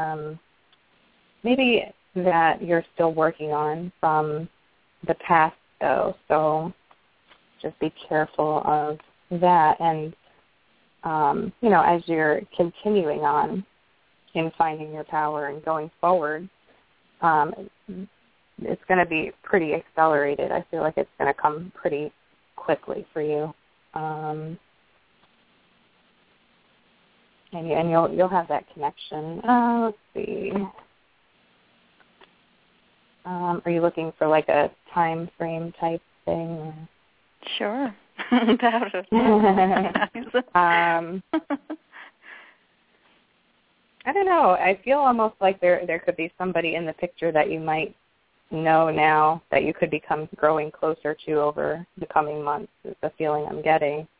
maybe that you're still working on from the past, though. So just be careful of that. And, as you're continuing on in finding your power and going forward, it's going to be pretty accelerated. I feel like it's going to come pretty quickly for you. And you'll have that connection. Let's see. Are you looking for like a time frame type thing? Or? Sure. That would be nice. I don't know. I feel almost like there could be somebody in the picture that you might know now that you could become growing closer to over the coming months is the feeling I'm getting.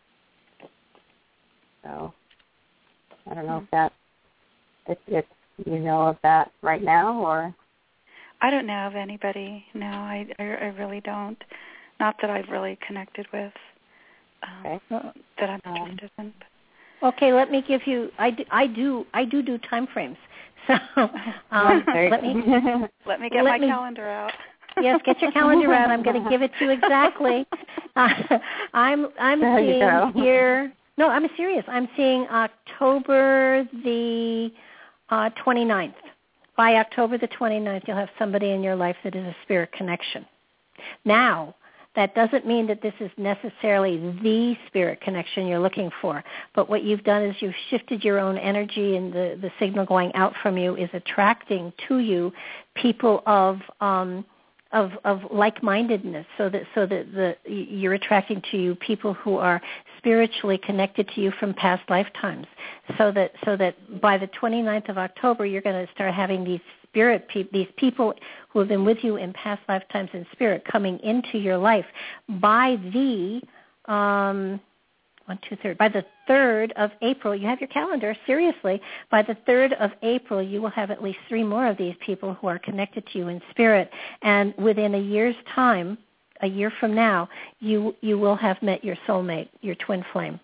So I don't know if you know of that right now, or I don't know of anybody. No, I really don't. Not that I've really connected with. Okay. That I'm interested in. Okay, let me give you. I do time frames. So let me get my calendar out. Yes, get your calendar out. I'm going to give it to you exactly. I'm seeing here. No, I'm serious. I'm seeing October the 29th. By October the 29th, you'll have somebody in your life that is a spirit connection. Now, that doesn't mean that this is necessarily the spirit connection you're looking for, but what you've done is you've shifted your own energy, and the signal going out from you is attracting to you people of like-mindedness, so that you're attracting to you people who are spiritually connected to you from past lifetimes, so that by the 29th of October you're going to start having these people who have been with you in past lifetimes in spirit coming into your life. By the by the 3rd of April, you have your calendar, seriously, by the 3rd of April you will have at least 3 more of these people who are connected to you in spirit, and within a year's time, a year from now, you will have met your soulmate, your twin flame.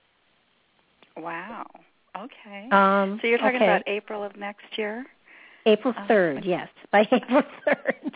Wow. Okay. So you're talking about April of next year? April 3rd, yes, by April 3rd.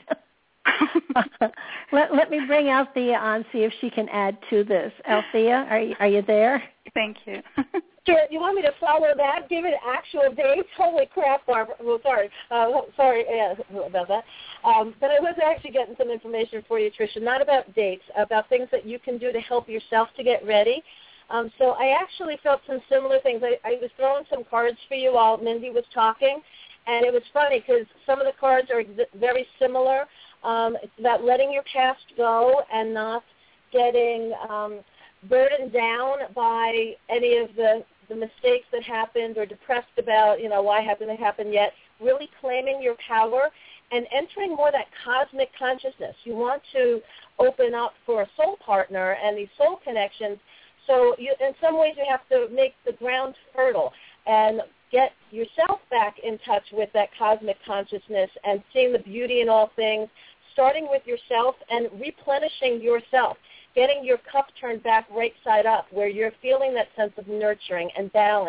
Let me bring Althea on, see if she can add to this. Althea, are you there? Thank you. Sure. You want me to follow that? Give it actual dates? Holy crap, Barbara. Well, sorry. Sorry about that. But I was actually getting some information for you, Tricia, not about dates, about things that you can do to help yourself to get ready. So I actually felt some similar things. I was throwing some cards for you while Mindy was talking. And it was funny because some of the cards are very similar. It's about letting your past go and not getting burdened down by any of the mistakes that happened, or depressed about, why hasn't it happened yet. Really claiming your power and entering more that cosmic consciousness. You want to open up for a soul partner and these soul connections. So in some ways you have to make the ground fertile and get yourself back in touch with that cosmic consciousness and seeing the beauty in all things, starting with yourself and replenishing yourself, getting your cup turned back right side up where you're feeling that sense of nurturing and balance,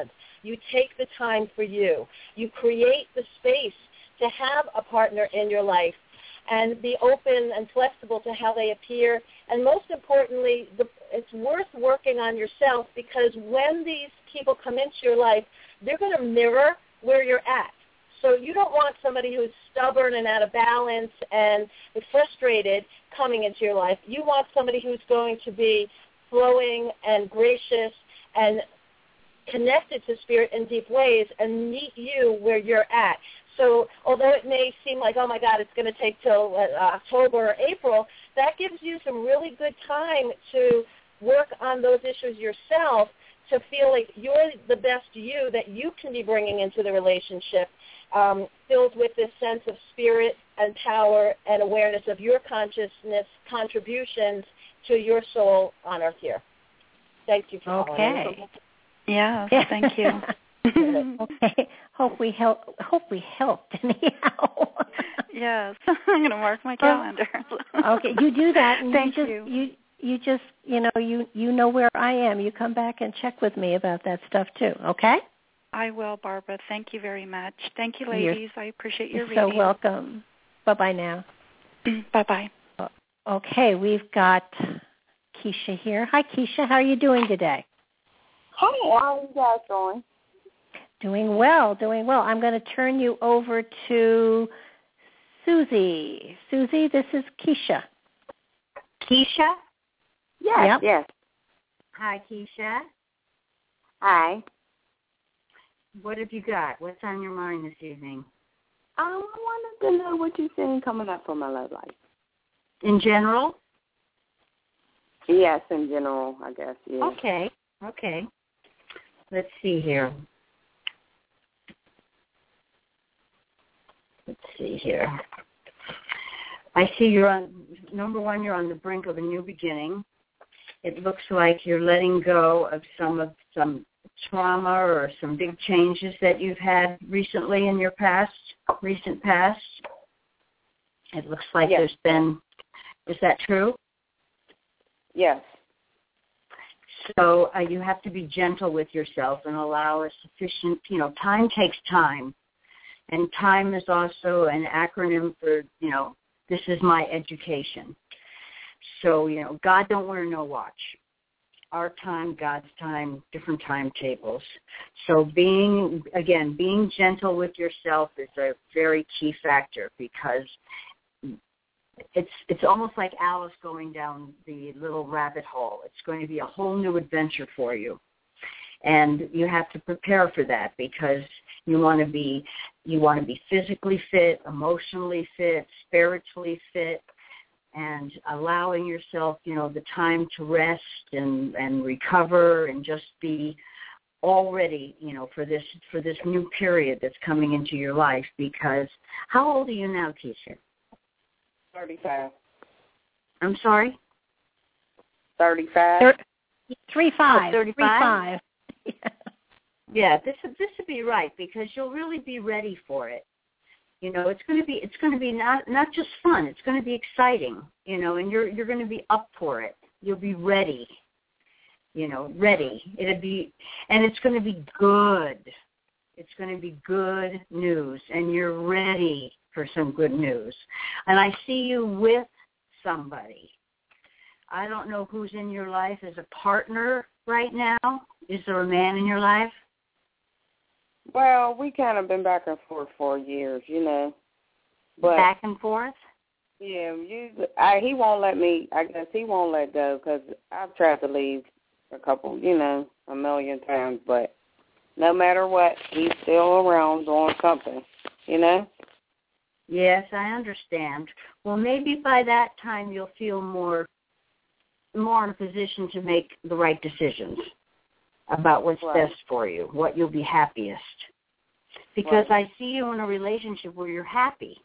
You take the time for you. You create the space to have a partner in your life and be open and flexible to how they appear. And most importantly, it's worth working on yourself, because when these people come into your life, they're going to mirror where you're at. So you don't want somebody who's stubborn and out of balance and frustrated coming into your life. You want somebody who's going to be flowing and gracious and connected to Spirit in deep ways and meet you where you're at. So although it may seem like, oh, my God, it's going to take till October or April, that gives you some really good time to work on those issues yourself, to feel like you're the best you that you can be bringing into the relationship, filled with this sense of spirit and power and awareness of your consciousness contributions to your soul on earth here. Thank you for calling. Yeah, thank you. Okay. Hope we helped anyhow. Yes, I'm going to mark my calendar. Okay, you do that, and thank you. You just you know where I am. You come back and check with me about that stuff too. Okay? I will, Barbara. Thank you very much. Thank you, ladies. I appreciate your reading. You're so welcome. Bye-bye now. Bye-bye. Okay, we've got Keisha here. Hi, Keisha. How are you doing today? Hi, how are you guys doing? Doing well, doing well. I'm going to turn you over to Susie. Susie, this is Keisha. Keisha? Yes, yes. Hi, Keisha. Hi. What have you got? What's on your mind this evening? I wanted to know what you're seeing coming up for my love life. In general? Yes, in general, I guess, yeah. Okay. Let's see here. I see you're on, number one, you're on the brink of a new beginning. It looks like you're letting go of some trauma or some big changes that you've had recently in your recent past. It looks like there's been, is that true? Yes. So you have to be gentle with yourself and allow a sufficient, time takes time. And time is also an acronym for, this is my education. So, God don't wear no watch. Our time, God's time, different timetables. So being gentle with yourself is a very key factor, because it's almost like Alice going down the little rabbit hole. It's going to be a whole new adventure for you. And you have to prepare for that, because you want to be physically fit, emotionally fit, spiritually fit, and allowing yourself, the time to rest and recover and just be all ready, for this new period that's coming into your life. Because how old are you now, Keisha? 35. I'm sorry? 35. 35. 35. Yeah, this would be right, because you'll really be ready for it. It's going to be not just fun. It's going to be exciting. And you're going to be up for it. You'll be ready. Ready. And it's going to be good. It's going to be good news, and you're ready for some good news. And I see you with somebody. I don't know who's in your life as a partner right now. Is there a man in your life? Well, we kind of been back and forth for years, But back and forth? Yeah, he won't let me. I guess he won't let go, because I've tried to leave a couple, a million times. But no matter what, he's still around doing something, Yes, I understand. Well, maybe by that time you'll feel more in a position to make the right decisions about what's best for you, what you'll be happiest. Because I see you in a relationship where you're happy.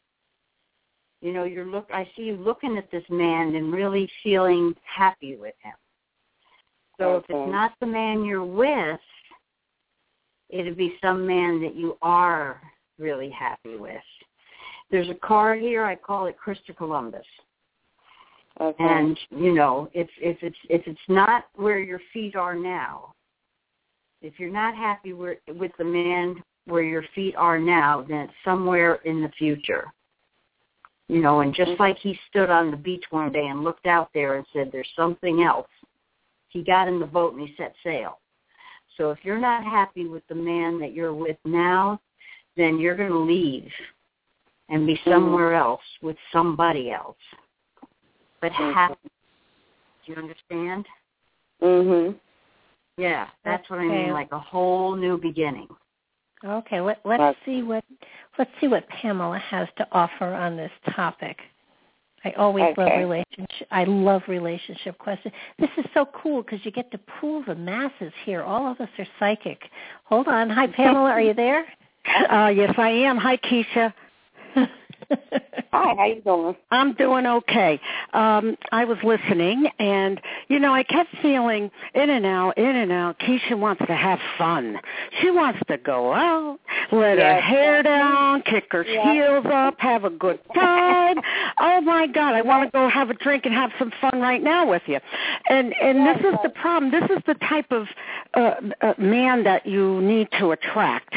I see you looking at this man and really feeling happy with him. So if it's not the man you're with, it'll be some man that you are really happy with. There's a card here, I call it Christopher Columbus. Okay. And if it's not where your feet are now, If you're not happy with the man where your feet are now, then it's somewhere in the future. You know, and just like he stood on the beach one day and looked out there and said, there's something else, he got in the boat and he set sail. So if you're not happy with the man that you're with now, then you're going to leave and be somewhere else with somebody else. But happy. Do you understand? Mhm. Yeah, that's what I mean, like a whole new beginning. Okay, let's see what Pamela has to offer on this topic. I always love relationship questions. This is so cool because you get to pool the masses here. All of us are psychic. Hold on. Hi, Pamela. Are you there? Yes, I am. Hi, Keisha. Hi, how you doing? I'm doing okay. I was listening, and, you know, I kept feeling in and out. Keisha wants to have fun. She wants to go out, let her hair down, kick her heels up, have a good time. Oh, my God, I want to go have a drink and have some fun right now with you. And this is the problem. This is the type of man that you need to attract.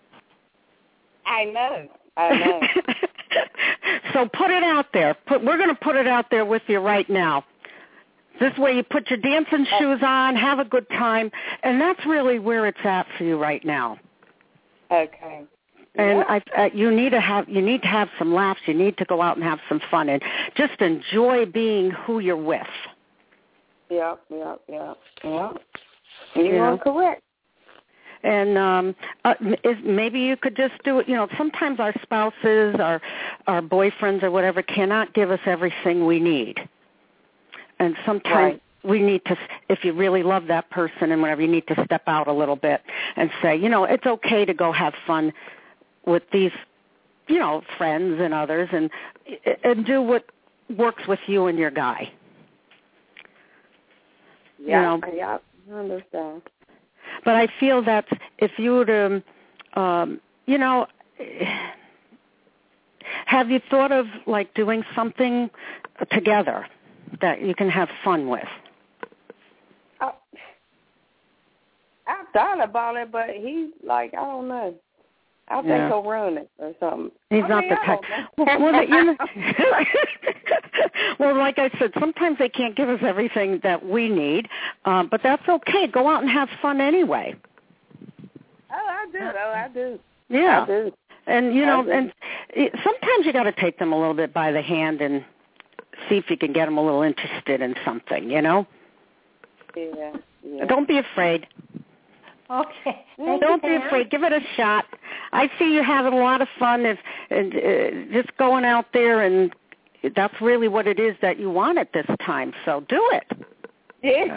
I know. So put it out there. We're going to put it out there with you right now. This way you put your dancing shoes on, have a good time, and that's really where it's at for you right now. Okay. And you need to have some laughs. You need to go out and have some fun and just enjoy being who you're with. Yeah. You're correct. And maybe you could just do it. You know, sometimes our spouses, our boyfriends or whatever cannot give us everything we need. And sometimes we need to, if you really love that person and whatever, you need to step out a little bit and say, you know, it's okay to go have fun with these, you know, friends and others and do what works with you and your guy. Yeah, I understand. But I feel that if you were to, you know, have you thought of, like, doing something together that you can have fun with? I've thought about it, but he's like, I don't know. I think he'll ruin it or something. He's not the type. Well, like I said, sometimes they can't give us everything that we need, but that's okay. Go out and have fun anyway. Oh, I do. Yeah. I do. And, you know, and sometimes you got to take them a little bit by the hand and see if you can get them a little interested in something, you know? Yeah. Don't be afraid. Okay. Don't be afraid. Give it a shot. I see you having a lot of fun and just going out there, and that's really what it is that you want at this time. So do it. Yeah.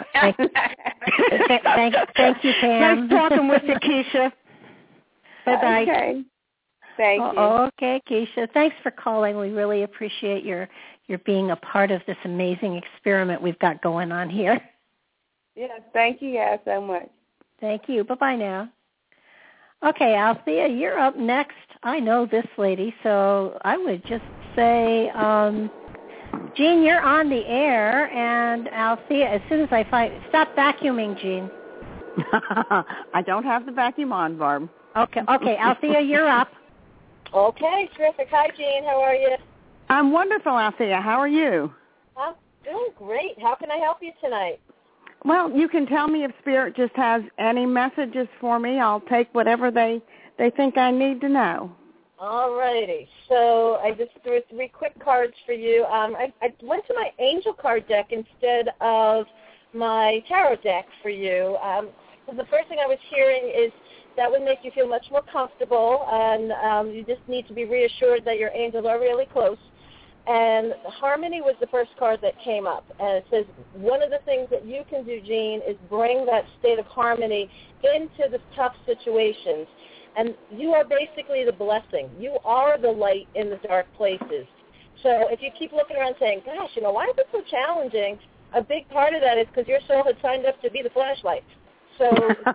Thank you, Pam. Nice talking with you, Keisha. Bye-bye. Okay. Thank you. Okay, Keisha. Thanks for calling. We really appreciate your being a part of this amazing experiment we've got going on here. Yes, thank you guys so much. Thank you. Bye-bye now. Okay, Althea, you're up next. I know this lady, so I would just say, Jean, you're on the air, and Althea, as soon as I stop vacuuming, Jean. I don't have the vacuum on, Barb. Okay, Althea, you're up. Okay, terrific. Hi, Jean. How are you? I'm wonderful, Althea. How are you? I'm doing great. How can I help you tonight? Well, you can tell me if Spirit just has any messages for me. I'll take whatever they think I need to know. All righty. So I just threw 3 quick cards for you. I went to my angel card deck instead of my tarot deck for you. The first thing I was hearing is that would make you feel much more comfortable, and you just need to be reassured that your angels are really close. And harmony was the first card that came up. And it says one of the things that you can do, Jean, is bring that state of harmony into the tough situations. And you are basically the blessing. You are the light in the dark places. So if you keep looking around saying, gosh, you know, why is it so challenging? A big part of that is because your soul had signed up to be the flashlight. So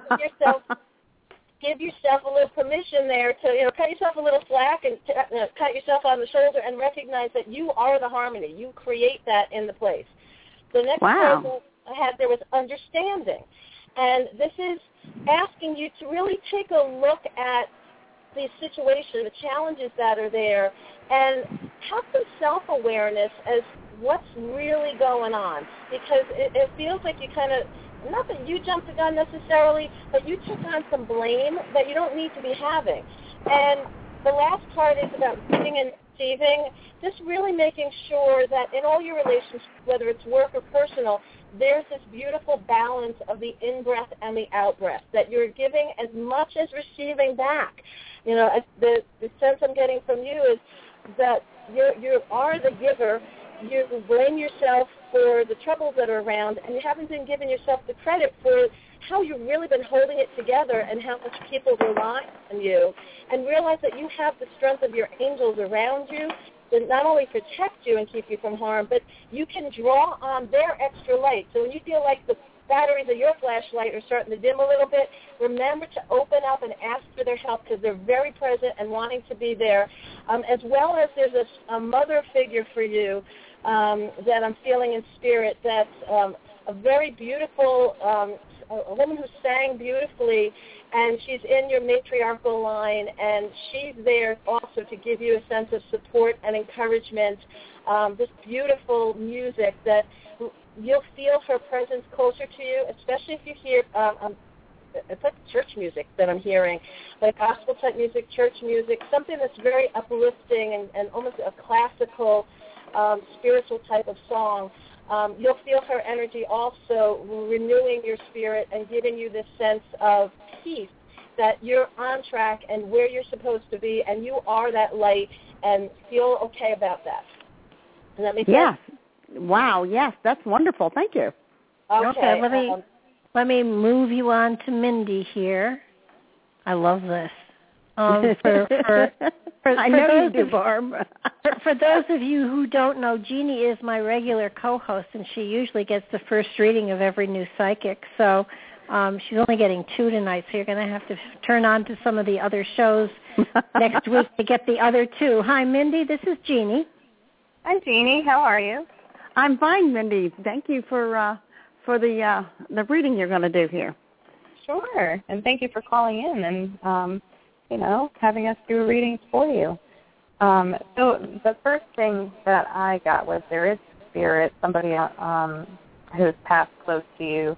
give yourself a little permission there to, you know, cut yourself a little slack and pat yourself on the shoulder and recognize that you are the harmony. You create that in the place. The next card I had there was understanding. And this is asking you to really take a look at the situation, the challenges that are there, and have some self-awareness as what's really going on. Because it feels like you kind of, not that you jumped the gun necessarily, but you took on some blame that you don't need to be having. And the last part is about giving and receiving, just really making sure that in all your relationships, whether it's work or personal, there's this beautiful balance of the in-breath and the out-breath, that you're giving as much as receiving back. You know, the sense I'm getting from you is that you are the giver. You blame yourself for the troubles that are around, and you haven't been giving yourself the credit for how you've really been holding it together and how much people rely on you. And realize that you have the strength of your angels around you that not only protect you and keep you from harm, but you can draw on their extra light. So when you feel like the batteries of your flashlight are starting to dim a little bit, remember to open up and ask for their help, because they're very present and wanting to be there. As well as there's a mother figure for you that I'm feeling in spirit, that's a very beautiful, a woman who sang beautifully, and she's in your matriarchal line, and she's there also to give you a sense of support and encouragement. This beautiful music that you'll feel her presence closer to you, especially if you hear, it's like church music that I'm hearing, like gospel-type music, church music, something that's very uplifting and almost a classical, spiritual type of song. You'll feel her energy also renewing your spirit and giving you this sense of peace, that you're on track and where you're supposed to be, and you are that light, and feel okay about that. Does that make sense? Yes. Wow, yes, that's wonderful. Thank you. Okay, let me move you on to Mindy here. I love this. For I know you do, Barb. For those of you who don't know, Jeannie is my regular co-host, and she usually gets the first reading of every new psychic. So she's only getting 2 tonight, so you're going to have to turn on to some of the other shows next week to get the other 2. Hi, Mindy. This is Jeannie. Hi, Jeannie. How are you? I'm fine, Mindy. Thank you for the reading you're going to do here. Sure, and thank you for calling in and having us do readings for you. So the first thing that I got was there is spirit, somebody who's passed close to you.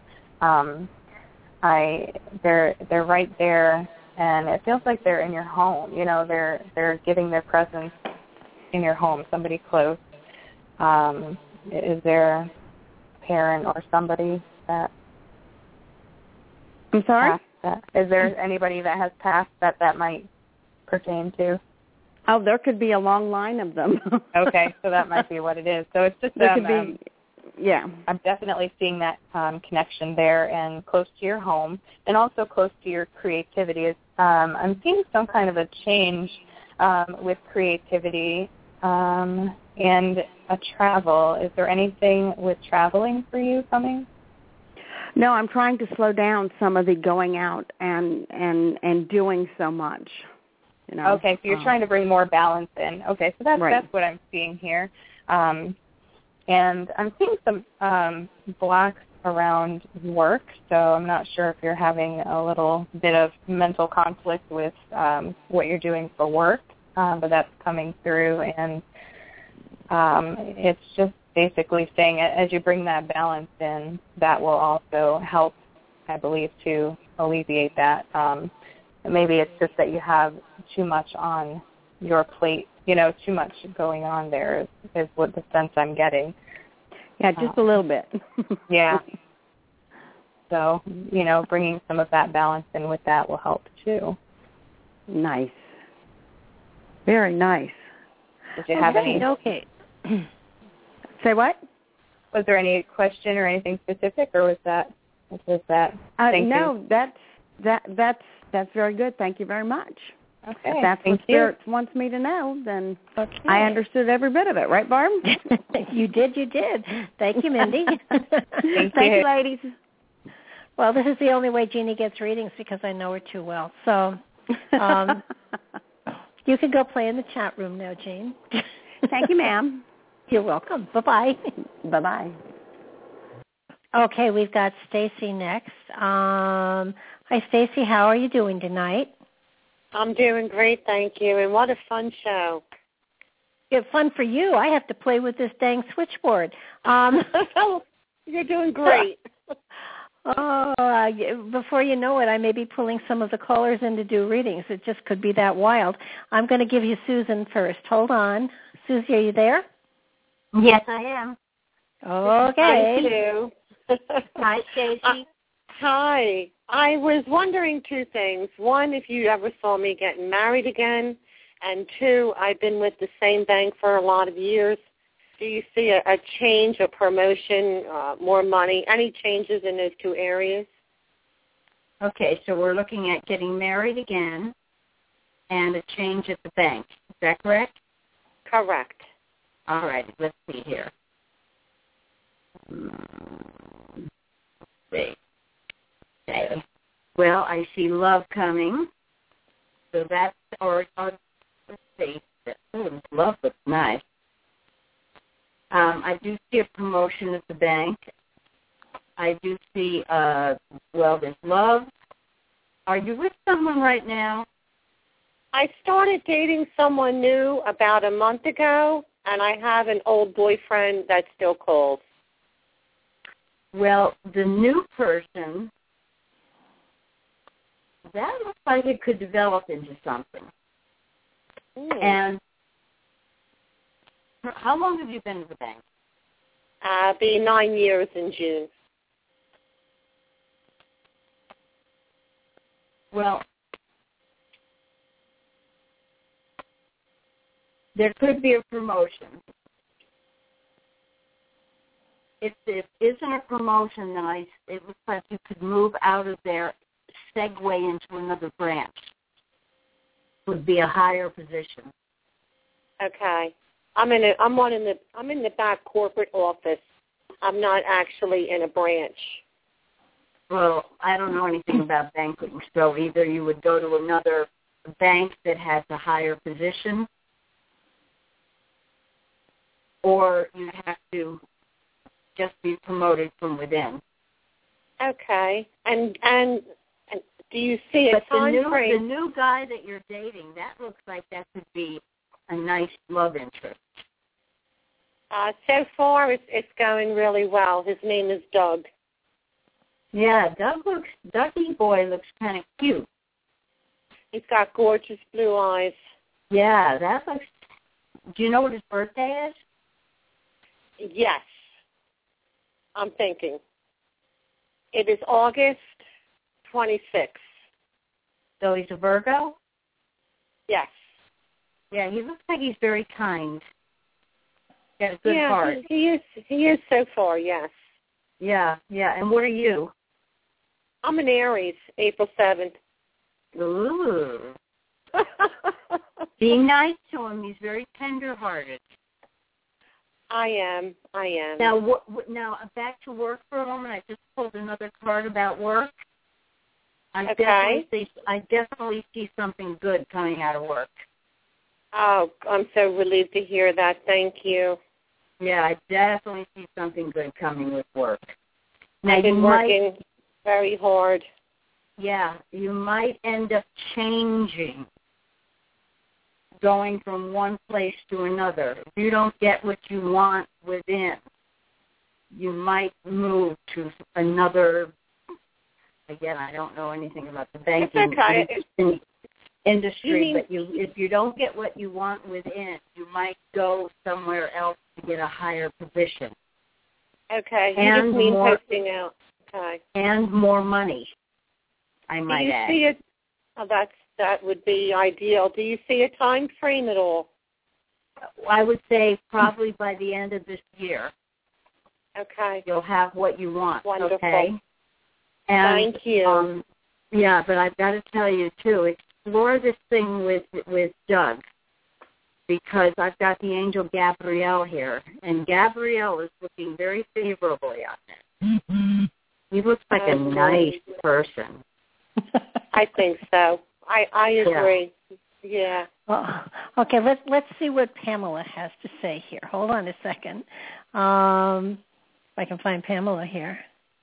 They're right there, and it feels like they're in your home. You know, they're giving their presence in your home. Somebody close. Is there a parent or somebody that? I'm sorry? Is there anybody that has passed that might pertain to? Oh, there could be a long line of them. Okay, so that might be what it is. So it's just yeah. I'm definitely seeing that connection there and close to your home and also close to your creativity. I'm seeing some kind of a change with creativity and a travel. Is there anything with traveling for you coming? No, I'm trying to slow down some of the going out and doing so much. You know. Okay, so you're trying to bring more balance in. Okay, so that's right. That's what I'm seeing here. And I'm seeing some blocks around work, so I'm not sure if you're having a little bit of mental conflict with what you're doing for work, but that's coming through, and it's just basically saying as you bring that balance in, that will also help, I believe, to alleviate that. Maybe it's just that you have too much on your plate, too much going on there is what the sense I'm getting. Yeah, just a little bit. Yeah. So, bringing some of that balance in with that will help too. Nice. Very nice. Did you have any? Okay. Say what? Was there any question or anything specific, or was that? No, that's very good. Thank you very much. Okay. If that's what Spirit wants me to know, then I understood every bit of it. Right, Barb? You did. Thank you, Mindy. Thank you, ladies. Well, this is the only way Jeannie gets readings because I know her too well. So you can go play in the chat room now, Jean. Thank you, ma'am. You're welcome. Bye-bye. Bye-bye. Okay, we've got Stacy next. Hi, Stacy. How are you doing tonight? I'm doing great, thank you. And what a fun show. It's fun for you. I have to play with this dang switchboard. You're doing great. Before you know it, I may be pulling some of the callers in to do readings. It just could be that wild. I'm going to give you Susan first. Hold on. Susie, are you there? Yes, I am. Okay. Thank you. Hi, Stacey. Hi. I was wondering two things. One, if you ever saw me getting married again. And two, I've been with the same bank for a lot of years. Do you see a change, a promotion, more money, any changes in those two areas? Okay, so we're looking at getting married again and a change at the bank. Is that correct? Correct. All right, let's see here. Let's see. Okay. Well, I see love coming. So that's, or let's see. Love looks nice. I do see a promotion at the bank. I do see, there's love. Are you with someone right now? I started dating someone new about a month ago, and I have an old boyfriend that still calls. Well, the new person, that looks like it could develop into something. And how long have you been to the bank? Be 9 years in June. Well, there could be a promotion. If it isn't a promotion, then it looks like you could move out of there, segue into another branch. Would be a higher position. Okay. I'm in the back corporate office. I'm not actually in a branch. Well, I don't know anything about banking, so either you would go to another bank that has a higher position, or you'd have to just be promoted from within. Okay. And do you see a time frame? The new guy that you're dating, that looks like that could be a nice love interest. So far, it's going really well. His name is Doug. Yeah, Dougie boy looks kind of cute. He's got gorgeous blue eyes. Yeah, that looks. Do you know what his birthday is? Yes. I'm thinking. It is August 26th. So he's a Virgo? Yes. Yeah, he looks like he's very kind. Got a good heart. He is so far, yes. Yeah. And what are you? I'm an Aries, April 7th. Ooh. Be nice to him. He's very tender-hearted. I am. Now, back to work for a moment. I just pulled another card about work. I definitely see something good coming out of work. Oh, I'm so relieved to hear that. Thank you. Yeah, I definitely see something good coming with work. Now, I've been working very hard. Yeah, you might end up changing, going from one place to another. If you don't get what you want within, you might move to another. Again, I don't know anything about the banking industry, but if you don't get what you want within, you might go somewhere else to get a higher position. Okay, you just mean posting out. Okay. And more money, I might add. Do you see it? Oh, that would be ideal. Do you see a time frame at all? I would say probably by the end of this year. Okay. You'll have what you want. Wonderful. Okay. And, thank you. Yeah, but I've got to tell you too, explore this thing with Doug, because I've got the angel Gabrielle here, and Gabrielle is looking very favorably on it. Mm-hmm. He looks like a nice person. I think so. I agree. Yeah. Okay, let's see what Pamela has to say here. Hold on a second. If I can find Pamela here.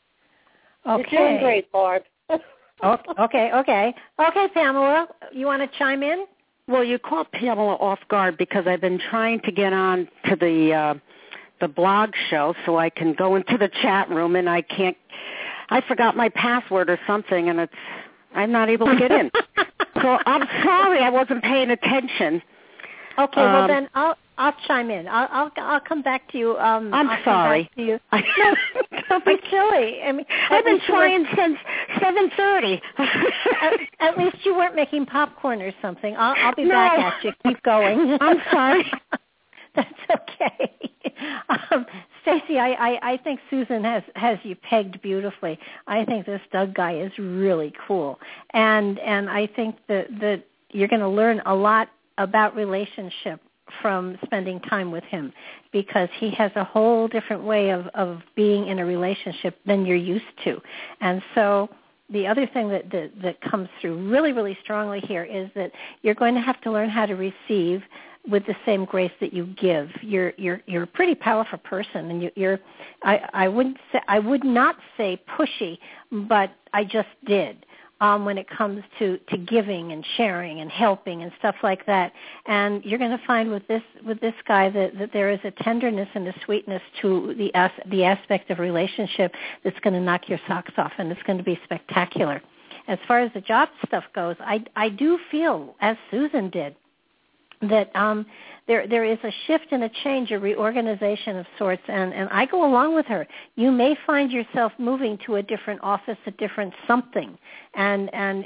Okay. You're doing great, Barb. Okay, Pamela, you want to chime in? Well, you caught Pamela off guard because I've been trying to get on to the blog show so I can go into the chat room, and I can't. I forgot my password or something, and I'm not able to get in. So I'm sorry, I wasn't paying attention. Okay, well then I'll chime in. I'll come back to you. I'm sorry. To you. No, don't be silly. I mean, I've been trying since 7:30. At least you weren't making popcorn or something. I'll be back at you. Keep going. I'm sorry. That's okay. Stacy, I think Susan has you pegged beautifully. I think this Doug guy is really cool, and I think that you're going to learn a lot about relationship from spending time with him, because he has a whole different way of being in a relationship than you're used to. And so the other thing that comes through really, really strongly here is that you're going to have to learn how to receive with the same grace that you give. You're a pretty powerful person, and I would not say pushy, but I just did. When it comes to giving and sharing and helping and stuff like that. And you're going to find with this guy that there is a tenderness and a sweetness to the aspect of relationship that's going to knock your socks off, and it's going to be spectacular. As far as the job stuff goes, I do feel, as Susan did, that there is a shift and a change, a reorganization of sorts, and I go along with her. You may find yourself moving to a different office, a different something, and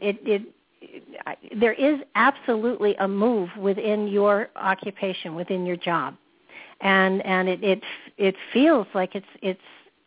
there is absolutely a move within your occupation, within your job, and it feels like it's.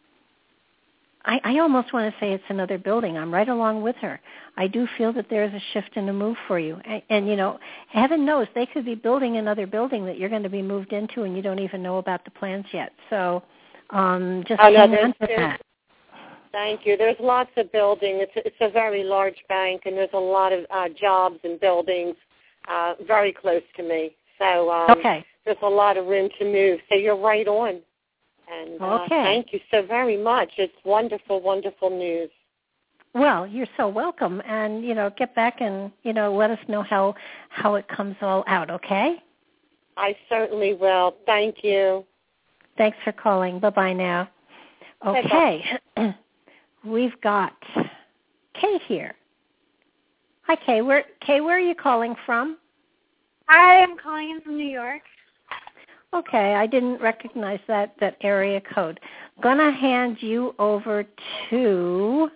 I almost want to say it's another building. I'm right along with her. I do feel that there is a shift and a move for you. And you know, heaven knows they could be building another building that you're going to be moved into, and you don't even know about the plans yet. So just hang on to that. Thank you. There's lots of building. It's a very large bank, and there's a lot of jobs and buildings very close to me. So there's a lot of room to move. So you're right on. And thank you so very much. It's wonderful, wonderful news. Well, you're so welcome. And, get back and, let us know how it comes all out, okay? I certainly will. Thank you. Thanks for calling. Bye-bye now. Okay. We've got Kay here. Hi, Kay. Where are you calling from? Hi, I'm calling in from New York. Okay, I didn't recognize that area code. Gonna hand you over to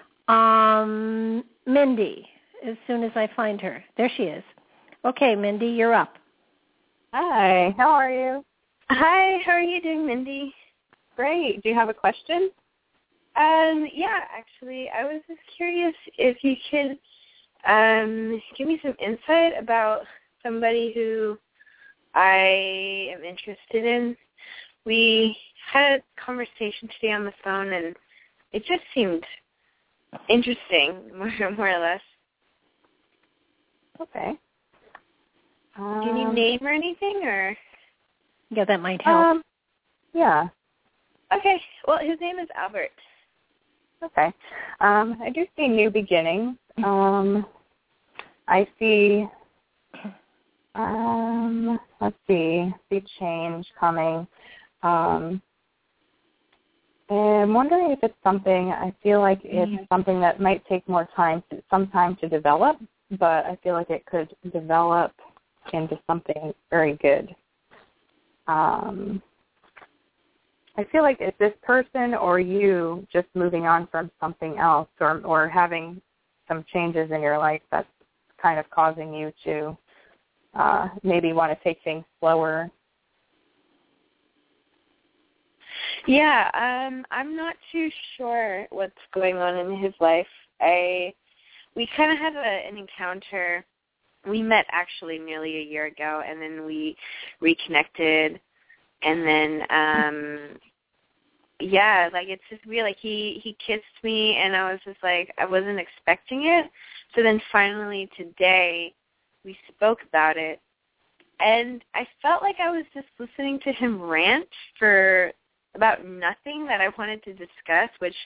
Mindy as soon as I find her. There she is. Okay, Mindy, you're up. Hi, how are you? Hi, how are you doing, Mindy? Great. Do you have a question? Yeah, actually, I was just curious if you could give me some insight about somebody who I am interested in. We had a conversation today on the phone, and it just seemed interesting, more or less. Okay. Can you name or anything, or? Yeah, that might help. Yeah. Okay. Well, his name is Albert. Okay. I do see new beginnings. I see. Let's see change coming. And I'm wondering if it's something, I feel like it's something that might take some time to develop, but I feel like it could develop into something very good. I feel like it's this person or you just moving on from something else or having some changes in your life that's kind of causing you to maybe want to take things slower. Yeah, I'm not too sure what's going on in his life. We kind of had an encounter. We met actually nearly a year ago, and then we reconnected, and then it's just weird. Like he kissed me, and I was just like, I wasn't expecting it. So then finally today, we spoke about it, and I felt like I was just listening to him rant for about nothing that I wanted to discuss, which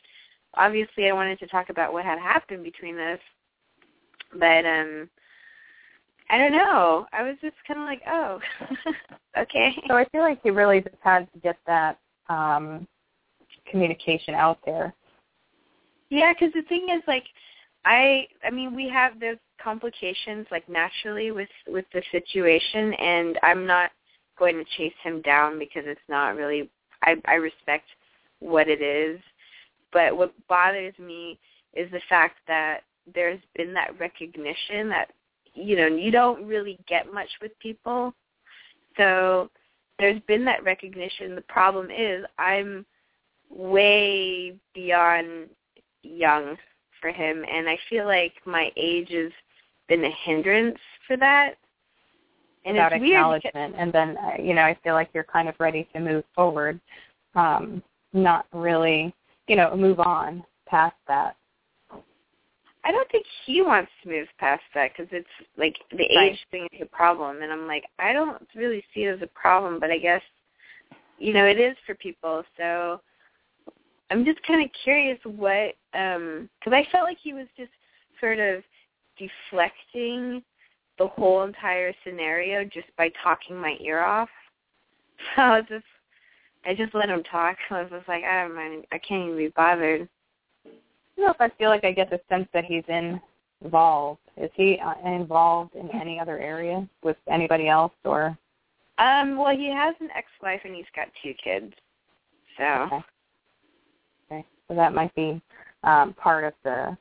obviously I wanted to talk about what had happened between us, but I don't know. I was just kind of like, oh, okay. So I feel like he really just had to get that communication out there. Yeah, because the thing is, like, I mean, we have those complications, like, naturally with the situation, and I'm not going to chase him down because it's not really, I respect what it is, but what bothers me is the fact that there's been that recognition that, you know, you don't really get much with people. So there's been that recognition. The problem is I'm way beyond young for him, and I feel like my age has been a hindrance for that. And without it's weird acknowledgement, and then, you know, I feel like you're kind of ready to move forward, not really, you know, move on past that. I don't think he wants to move past that because it's like the age thing is a problem, and I'm like, I don't really see it as a problem, but I guess, you know, it is for people. So I'm just kind of curious what, because I felt like he was just sort of deflecting the whole entire scenario just by talking my ear off. So I just let him talk. I was just like, I don't mind. I can't even be bothered. I don't know if I feel like I get the sense that he's involved. Is he involved in any other area with anybody else, or? Well, he has an ex-wife and he's got 2 kids. So. Okay. So that might be part of the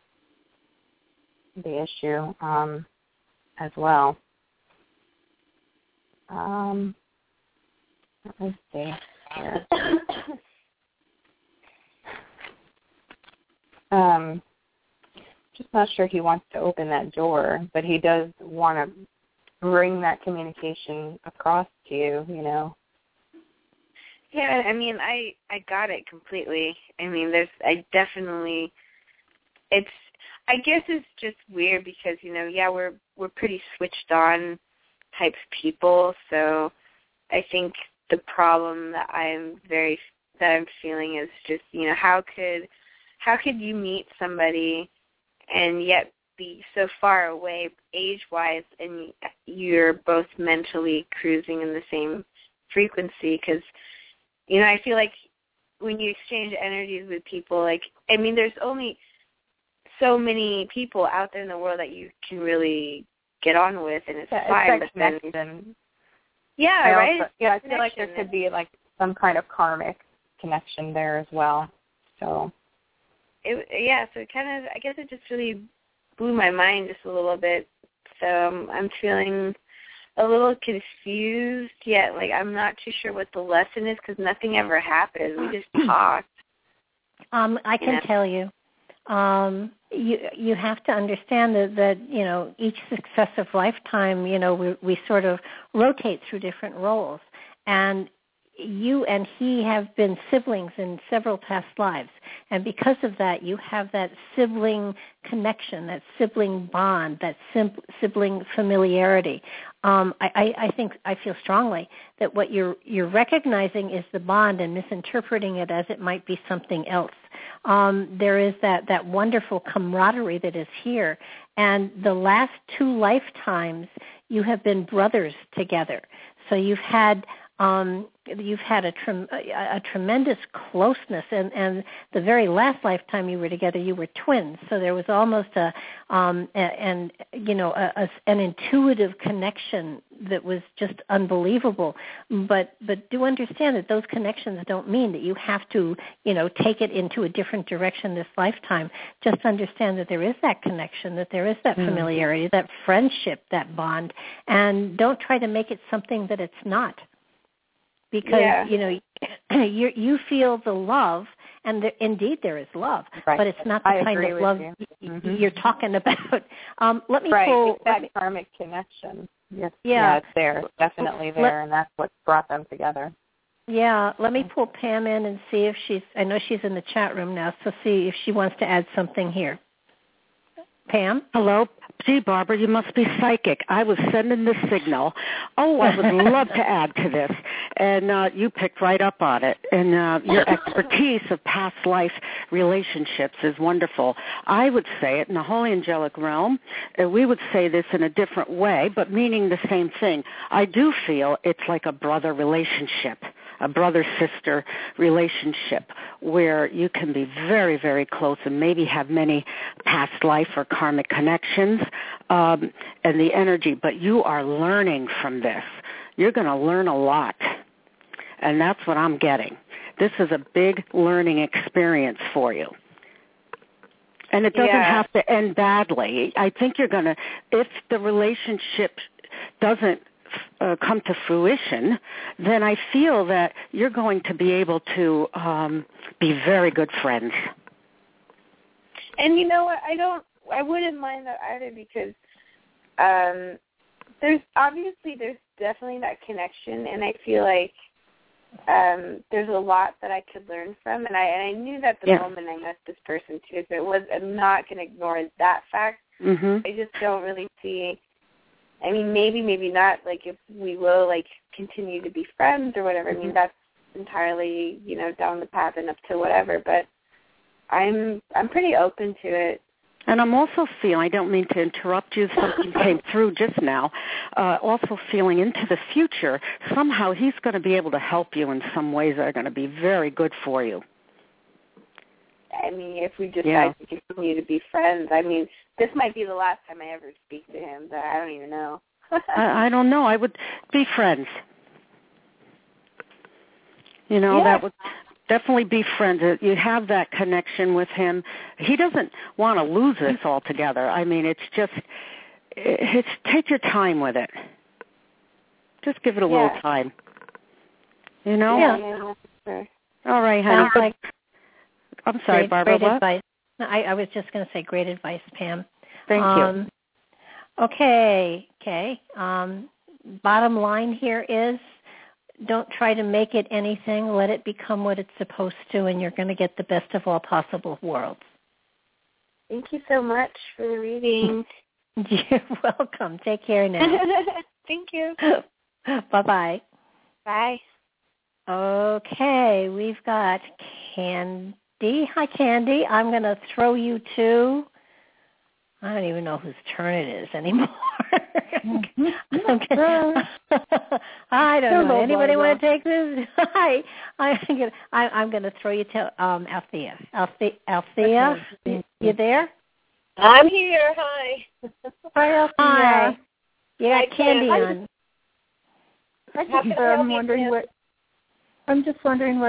issue as well. Let's see here. Just not sure he wants to open that door, but he does want to bring that communication across to you, you know. Yeah, I mean, I got it completely. I mean, I guess it's just weird because, you know, yeah, we're pretty switched on type people, so I think the problem that I'm feeling is just, you know, how could you meet somebody and yet be so far away age-wise and you're both mentally cruising in the same frequency? Because, you know, I feel like when you exchange energies with people, like, I mean, there's only so many people out there in the world that you can really get on with, and it's fine. It's that connection. Yeah, right? I feel like there could be, like, some kind of karmic connection there as well. So. So it kind of, I guess it just really blew my mind just a little bit. So I'm feeling a little confused yet. Like, I'm not too sure what the lesson is because nothing ever happened. We just talked. I can tell you. You have to understand that you know, each successive lifetime, you know, we sort of rotate through different roles. And you and he have been siblings in several past lives, and because of that, you have that sibling connection, that sibling bond, that sibling familiarity. I think I feel strongly that what you're recognizing is the bond and misinterpreting it as it might be something else. There is that wonderful camaraderie that is here, and the last 2 lifetimes you have been brothers together. So you've had a tremendous closeness, and the very last lifetime you were together, you were twins. So there was almost an intuitive connection that was just unbelievable. But do understand that those connections don't mean that you have to, you know, take it into a different direction this lifetime. Just understand that there is that connection, that there is that familiarity, that friendship, that bond, and don't try to make it something that it's not. Because, you know, you feel the love, and indeed there is love, but it's not the kind of love you're talking about. Let me pull... It's that karmic connection. Yes. Yeah, it's there. It's definitely there, and that's what brought them together. Yeah, let me pull Pam in and see if I know she's in the chat room now, so see if she wants to add something here. Pam? Hello. Gee, Barbara, you must be psychic. I was sending the signal. Oh, I would love to add to this. And you picked right up on it. And your expertise of past life relationships is wonderful. I would say it in the Holy Angelic realm. We would say this in a different way, but meaning the same thing. I do feel it's like a brother relationship, a brother-sister relationship where you can be very, very close and maybe have many past life or karmic connections and the energy, but you are learning from this. You're going to learn a lot, and that's what I'm getting. This is a big learning experience for you. And it doesn't have to end badly. I think you're going to, if the relationship doesn't come to fruition, then I feel that you're going to be able to be very good friends. And you know what? I wouldn't mind that either because there's definitely that connection, and I feel like there's a lot that I could learn from, and I knew that the moment I met this person too. So I'm not going to ignore that fact. Mm-hmm. I just don't really see. I mean, maybe not. Like, if we will, like, continue to be friends or whatever. I mean, that's entirely, down the path and up to whatever. But I'm pretty open to it. And I'm also feeling, I don't mean to interrupt you, something came through just now, also feeling into the future, somehow he's going to be able to help you in some ways that are going to be very good for you. I mean, if we decide to continue to be friends, I mean, this might be the last time I ever speak to him, but I don't even know. I don't know. I would be friends. That would definitely be friends. You have that connection with him. He doesn't want to lose this altogether. I mean, it's take your time with it. Just give it a little time. Yeah. All right, honey. I'm sorry, Barbara. Great advice. I was just going to say great advice, Pam. Thank you. Okay. Bottom line here is don't try to make it anything. Let it become what it's supposed to, and you're going to get the best of all possible worlds. Thank you so much for the reading. You're welcome. Take care now. Thank you. Bye-bye. Bye. Okay, we've got Candy. Hi, Candy. I'm going to throw you to, I don't even know whose turn it is anymore. I don't know. Anybody want to take this? Hi. I'm going to throw you to Althea. Althea, you there? I'm here. Hi. Hi, Althea. Hi. You got Candy on. I'm just wondering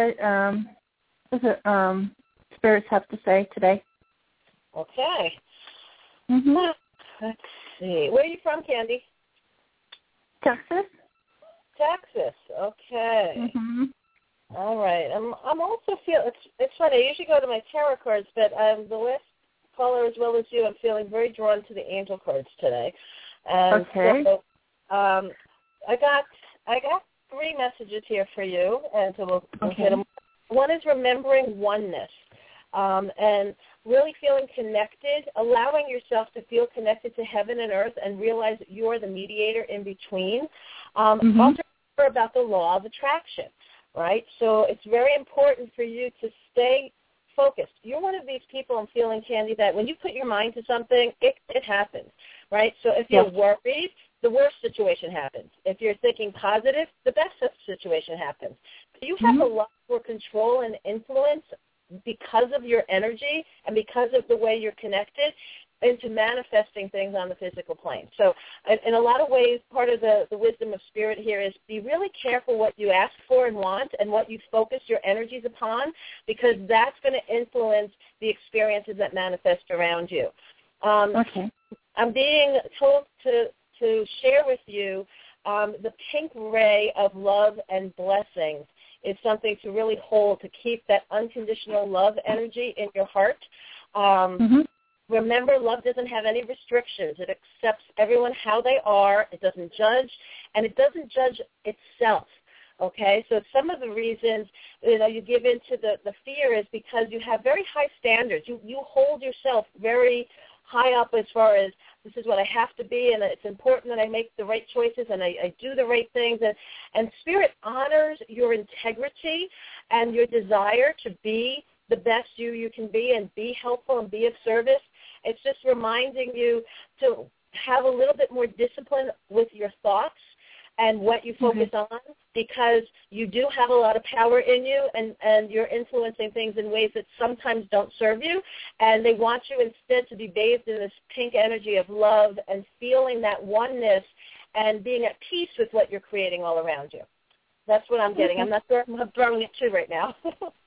what spirits have to say today. Okay. Mm-hmm. Let's see. Where are you from, Candy? Texas. Texas. Okay. Mm-hmm. All right. I'm also it's funny. I usually go to my tarot cards, but the last caller as well as you, I'm feeling very drawn to the angel cards today. And okay. So, I got 3 messages here for you, and so we'll hit them. One is remembering oneness, and really feeling connected, allowing yourself to feel connected to heaven and earth and realize that you are the mediator in between. Also remember about the law of attraction, right? So it's very important for you to stay focused. You're one of these people, I'm feeling, Candy, that when you put your mind to something, it happens, right? So if you're worried, the worst situation happens. If you're thinking positive, the best situation happens. But you have a lot more control and influence because of your energy and because of the way you're connected into manifesting things on the physical plane. So in a lot of ways, part of the wisdom of spirit here is be really careful what you ask for and want and what you focus your energies upon, because that's going to influence the experiences that manifest around you. I'm being told to share with you the pink ray of love and blessings is something to really hold, to keep that unconditional love energy in your heart. Remember, love doesn't have any restrictions. It accepts everyone how they are. It doesn't judge, and it doesn't judge itself. Okay, so some of the reasons you give into the fear is because you have very high standards. You hold yourself very high up as far as this is what I have to be, and it's important that I make the right choices and I do the right things. And Spirit honors your integrity and your desire to be the best you can be and be helpful and be of service. It's just reminding you to have a little bit more discipline with your thoughts and what you focus on, because you do have a lot of power in you, and you're influencing things in ways that sometimes don't serve you, and they want you instead to be bathed in this pink energy of love and feeling that oneness and being at peace with what you're creating all around you. That's what I'm getting. I'm not sure I'm throwing it to right now.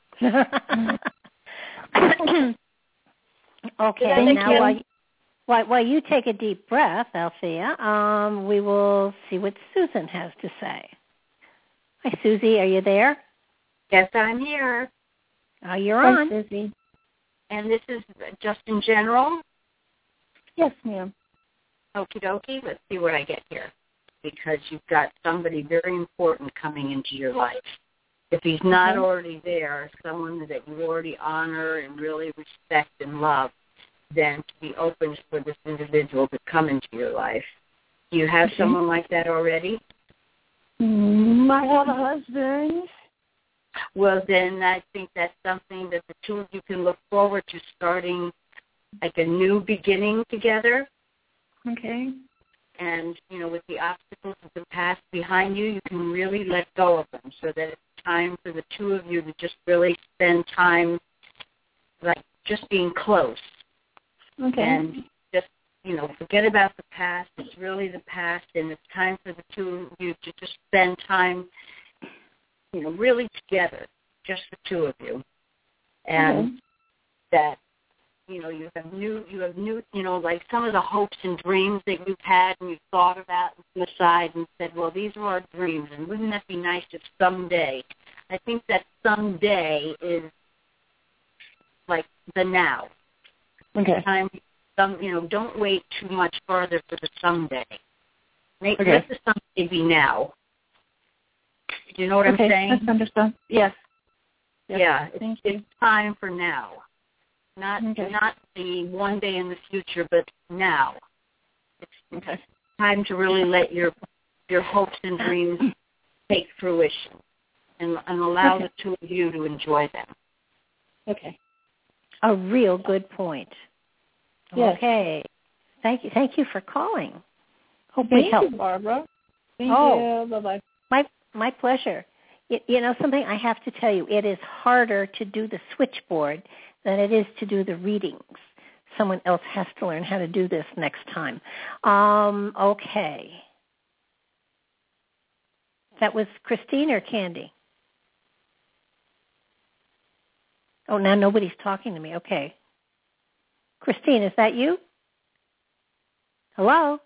Okay, now while you take a deep breath, Althea, we will see what Susan has to say. Hi, Susie, are you there? Yes, I'm here. You're on. Hi, Susie. And this is just in general? Yes, ma'am. Okie dokie. Let's see what I get here. Because you've got somebody very important coming into your life. If he's not already there, someone that you already honor and really respect and love, then to be open for this individual to come into your life. Do you have someone like that already? I have a husband. Well, then I think that's something that the two of you can look forward to, starting like a new beginning together. Okay. And, with the obstacles of the past behind you, you can really let go of them, so that it's time for the two of you to just really spend time, like, just being close. Okay. And just, forget about the past. It's really the past, and it's time for the two of you to just spend time, really together, just the two of you. And that, you have new, like some of the hopes and dreams that you've had and you've thought about and aside and said, well, these are our dreams, and wouldn't that be nice if someday? I think that someday is like the now. Okay. Don't wait too much farther for the someday. Let the someday be now. Do you know what I'm saying? I understand. Yes. Yeah, it's time for now. Not the one day in the future, but now. It's time to really let your hopes and dreams take fruition and allow the two of you to enjoy them. Okay. A real good point. Yes. Okay. Thank you for calling. Hope Thank we help. you, Barbara. Thank you. Bye-bye. My pleasure. Something I have to tell you, it is harder to do the switchboard than it is to do the readings. Someone else has to learn how to do this next time. Okay. That was Christine or Candy? Oh, now nobody's talking to me. Okay. Christine, is that you? Hello?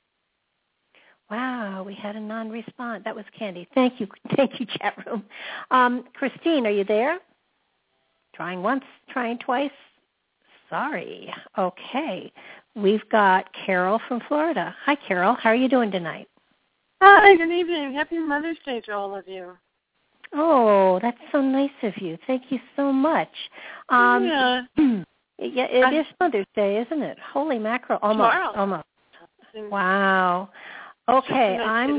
Wow, we had a non-response. That was Candy. Thank you, chat room. Christine, are you there? Trying once, trying twice. Sorry. Okay. We've got Carol from Florida. Hi, Carol. How are you doing tonight? Hi, good evening. Happy Mother's Day to all of you. Oh, that's so nice of you. Thank you so much. Yeah, it is Mother's Day, isn't it? Holy mackerel. Almost. Wow. Okay,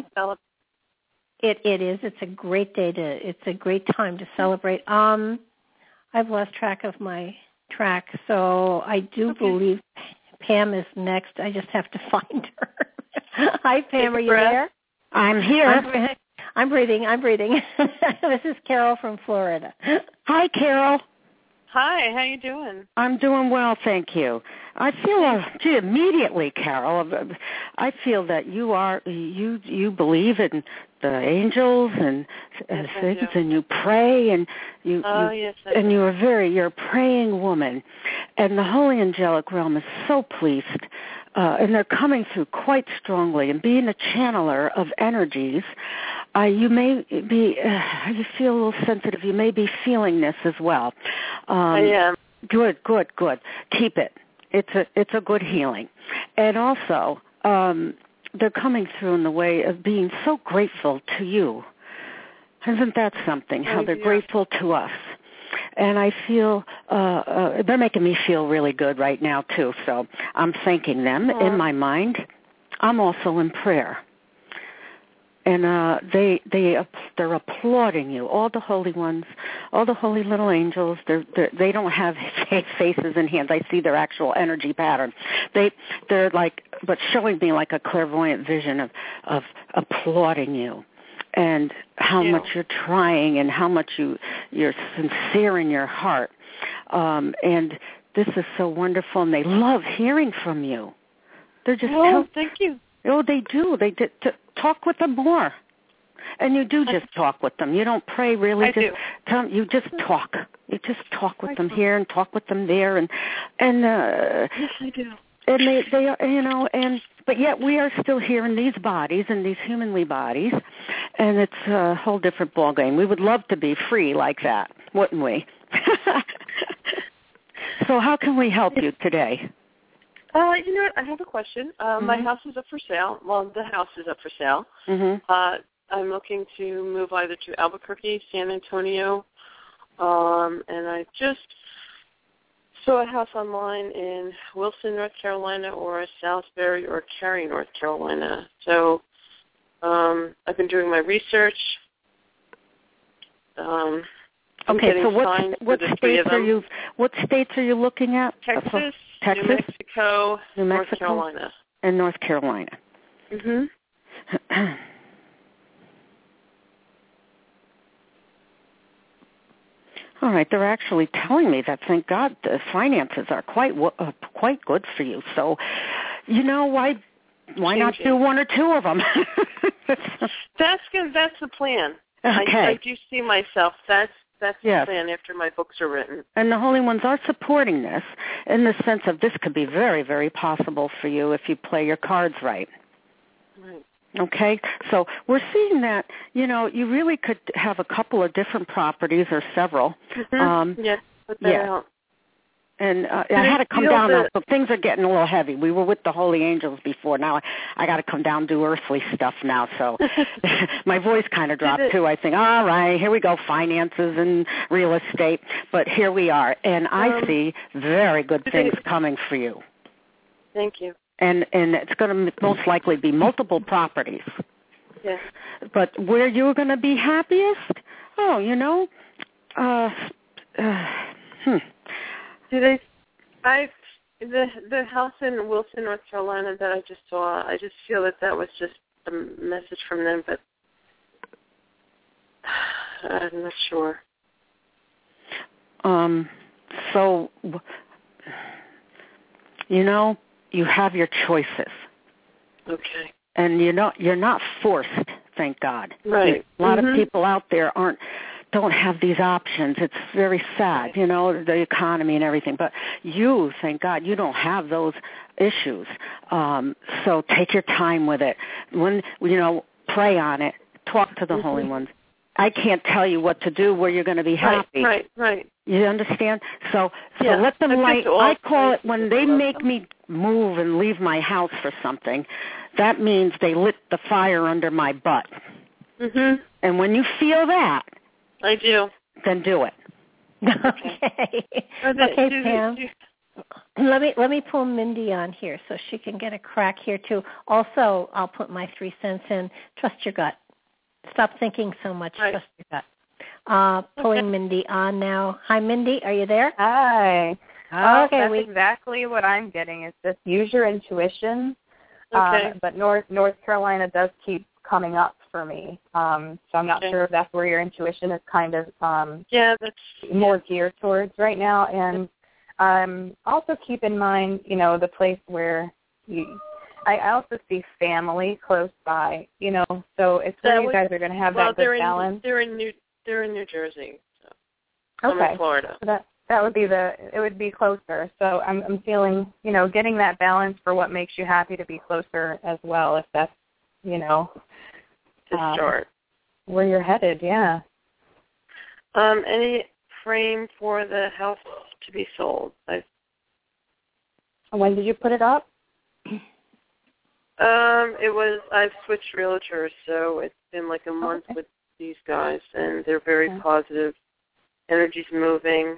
It is. It's a great day it's a great time to celebrate. I've lost track of my track, so I do believe Pam is next. I just have to find her. Hi, Pam. Are you there? I'm here. I'm breathing. This is Carol from Florida. Hi, Carol. Hi, how you doing? I'm doing well, thank you. I feel immediately, Carol, I feel that you believe in the angels and things, and you pray, and you're a praying woman, and the holy angelic realm is so pleased, and they're coming through quite strongly. And being a channeler of energies, you may be, you feel a little sensitive. You may be feeling this as well. I am. Good. Keep it. It's a good healing. And also, they're coming through in the way of being so grateful to you. Isn't that something, how they're grateful to us? and I feel they're making me feel really good right now too. So I'm thanking them in my mind. I'm also in prayer, and they're applauding you. All the holy ones, all the holy little angels. They don't have faces and hands. I see their actual energy pattern. They're like, but showing me like a clairvoyant vision of applauding you. And how much you're trying, and how much you're sincere in your heart, and this is so wonderful. And they love hearing from you. They're just thank you. Oh, they do. They talk with them more, and you do just talk with them. You don't pray really. I do. You just talk. You just talk with them here and talk with them there, and yes, I do. And they are, but yet we are still here in these bodies, in these humanly bodies, and it's a whole different ballgame. We would love to be free like that, wouldn't we? So how can we help you today? You know what? I have a question. My house is up for sale. Well, the house is up for sale. I'm looking to move either to Albuquerque, San Antonio, and I just saw a house online in Wilson, North Carolina, or Salisbury or Cary, North Carolina. So I've been doing my research. Okay, so what states are you looking at? Texas, Texas, New Mexico, North Carolina. And North Carolina. All right, they're actually telling me that, thank God, the finances are quite good for you. So, why not do one or two of them? That's good. That's the plan. Okay. I do see myself. That's the plan after my books are written. And the Holy Ones are supporting this in the sense of this could be very, very possible for you if you play your cards right. Right. Okay, so we're seeing that, you really could have a couple of different properties or several. Yes, put that out. And I had to come down now, so things are getting a little heavy. We were with the holy angels before. Now I got to come down and do earthly stuff now, so my voice kind of dropped too. I think, all right, here we go, finances and real estate. But here we are, and I see very good things coming for you. Thank you. And it's going to most likely be multiple properties. Yes. But where you're going to be happiest? The house in Wilson, North Carolina that I just saw, I just feel that was just a message from them, but I'm not sure. So, you have your choices. Okay. And you're not forced, thank God. Right. A lot of people out there don't have these options. It's very sad, the economy and everything. But you, thank God, you don't have those issues. So take your time with it. When pray on it. Talk to the Holy Ones. I can't tell you what to do where you're going to be happy. Right. You understand? So let them light. I call it when they make me move and leave my house for something, that means they lit the fire under my butt. And when you feel that, I do. Then do it. Okay. Okay, Pam. Let me pull Mindy on here so she can get a crack here too. Also, I'll put my 3 cents in. Trust your gut. Stop thinking so much. Right. Trust your gut. Pulling Mindy on now. Hi, Mindy. Are you there? Hi. Okay. That's exactly what I'm getting. Is just use your intuition. Okay. But North Carolina does keep coming up for me. So I'm not sure if that's where your intuition is kind of that's more geared towards right now. And also keep in mind, the place where I also see family close by, so it's where you guys are going to have that good balance. They're in New Jersey. So okay. I'm in Florida. So that would be it would be closer. So I'm feeling, getting that balance for what makes you happy to be closer as well, if that's, to start. Where you're headed, yeah. Any frame for the house to be sold? When did you put it up? I've switched realtors, so it's been like a month with these guys, and they're very positive. Energy's moving.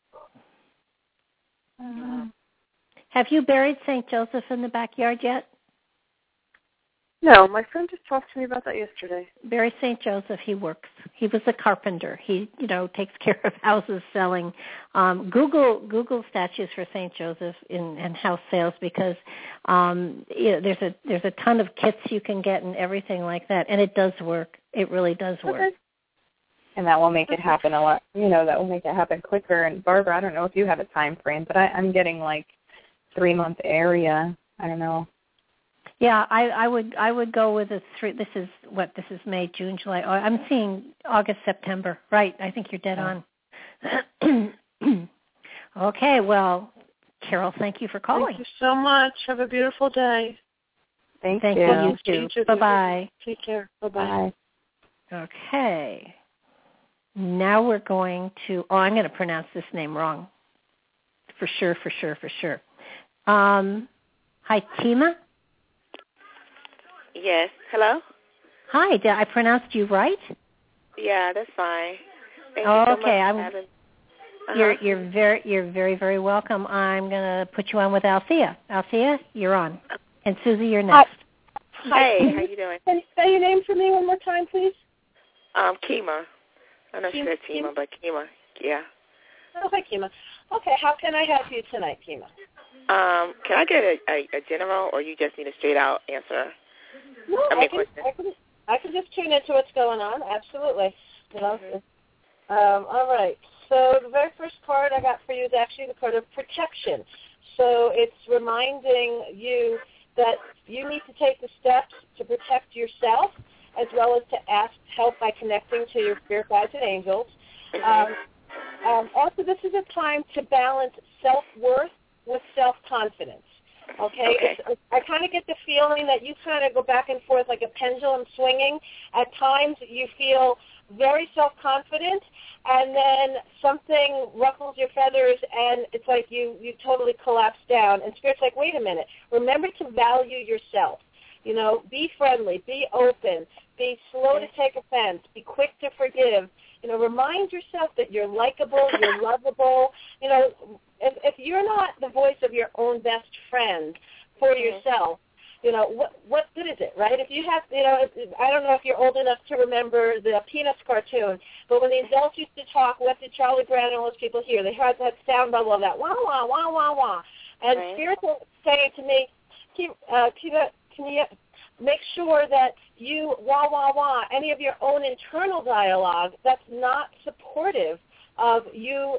Have you buried St. Joseph in the backyard yet? No, my friend just talked to me about that yesterday. Bury St. Joseph. He works. He was a carpenter. He, takes care of houses selling. Google statues for St. Joseph and house sales because there's a ton of kits you can get and everything like that, and it does work. It really does work. Okay. And that will make it happen a lot. That will make it happen quicker. And Barbara, I don't know if you have a time frame, but I'm getting like 3-month area. I don't know. Yeah, I would go with a 3. This is May, June, July. I'm seeing August, September. Right. I think you're dead on. Okay. Well, Carol, thank you for calling. Thank you so much. Have a beautiful day. Thank you. You too. Bye-bye. Take care. Bye-bye. Okay. Now we're going to, I'm going to pronounce this name wrong. For sure. Hi, Tima? Yes. Hello? Hi, did I pronounced you right? Yeah, that's fine. Thank you so much. You're very, very welcome. I'm going to put you on with Althea. Althea, you're on. And Susie, you're next. Hey, how you doing? Can you say your name for me one more time, please? Kima. I'm not sure it's Tima, but Kima. Yeah. Oh, hi, Kima. Okay, how can I help you tonight, Kima? Can I get a general, or you just need a straight-out answer? No, I can just tune into what's going on. Absolutely. All right. So the very first card I got for you is actually the card of protection. So it's reminding you that you need to take the steps to protect yourself as well as to ask help by connecting to your spirit guides and angels. Also, this is a time to balance self-worth with self-confidence. Okay. I kind of get the feeling that you kind of go back and forth like a pendulum swinging. At times you feel very self-confident, and then something ruffles your feathers, and it's like you totally collapse down. And Spirit's like, wait a minute. Remember to value yourself. Be friendly, be open, be slow to take offense, be quick to forgive. Remind yourself that you're likable, you're lovable. If you're not the voice of your own best friend for yourself, what good is it, right? If you have, I don't know if you're old enough to remember the Peanuts cartoon, but when the adults used to talk, what did Charlie Brown and all those people hear? They heard that sound bubble of that wah, wah, wah, wah, wah. And Spirit was saying to me, can you make sure that you wah, wah, wah, any of your own internal dialogue that's not supportive of you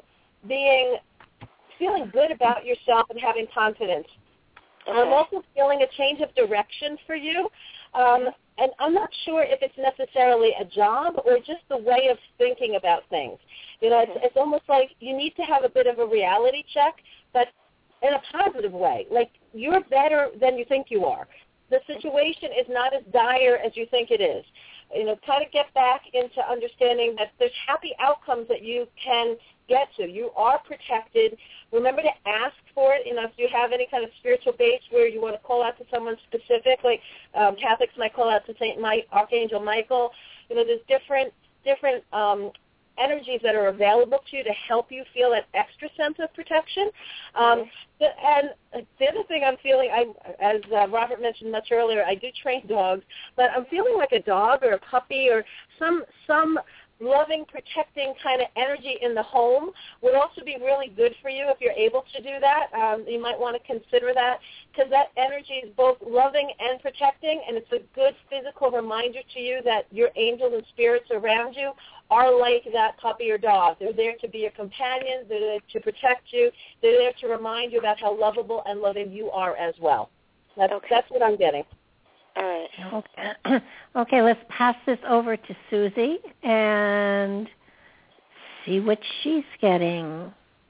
feeling good about yourself and having confidence. I'm also feeling a change of direction for you. And I'm not sure if it's necessarily a job or just the way of thinking about things. It's almost like you need to have a bit of a reality check, but in a positive way. Like, you're better than you think you are. The situation is not as dire as you think it is. Kind of get back into understanding that there's happy outcomes that you can get to. You are protected. Remember to ask for it. If you have any kind of spiritual base where you want to call out to someone specific, like Catholics might call out to Archangel Michael. There's different energies that are available to you to help you feel that extra sense of protection. And the other thing I'm feeling, as Robert mentioned much earlier, I do train dogs, but I'm feeling like a dog or a puppy or some loving, protecting kind of energy in the home would also be really good for you if you're able to do that. You might want to consider that because that energy is both loving and protecting, and it's a good physical reminder to you that your angels and spirits around you are like that puppy or dog. They're there to be your companion. They're there to protect you. They're there to remind you about how lovable and loving you are as well. That's what I'm getting. All right. Okay, let's pass this over to Susie and see what she's getting.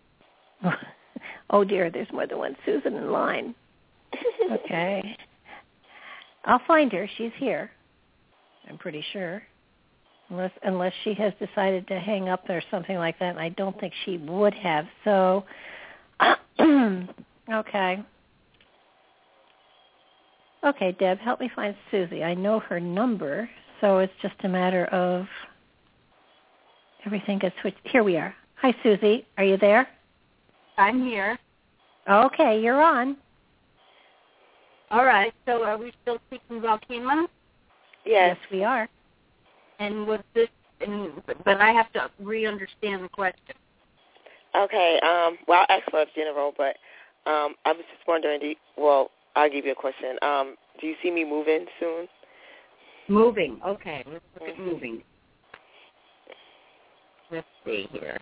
Oh, dear, there's more than one Susan in line. Okay. I'll find her. She's here, I'm pretty sure. Unless she has decided to hang up or something like that, and I don't think she would have. So, okay. Okay, Deb, help me find Susie. I know her number, so it's just a matter of everything gets switched. Here we are. Hi, Susie. Are you there? I'm here. Okay, you're on. All right. So are we still speaking about Kima? Yes, we are. And was this? But I have to re-understand the question. Okay. Well, I'll ask for a general, but I was just wondering. I'll give you a question. Do you see me moving soon? Moving. Okay. Let's look at moving. Let's see here.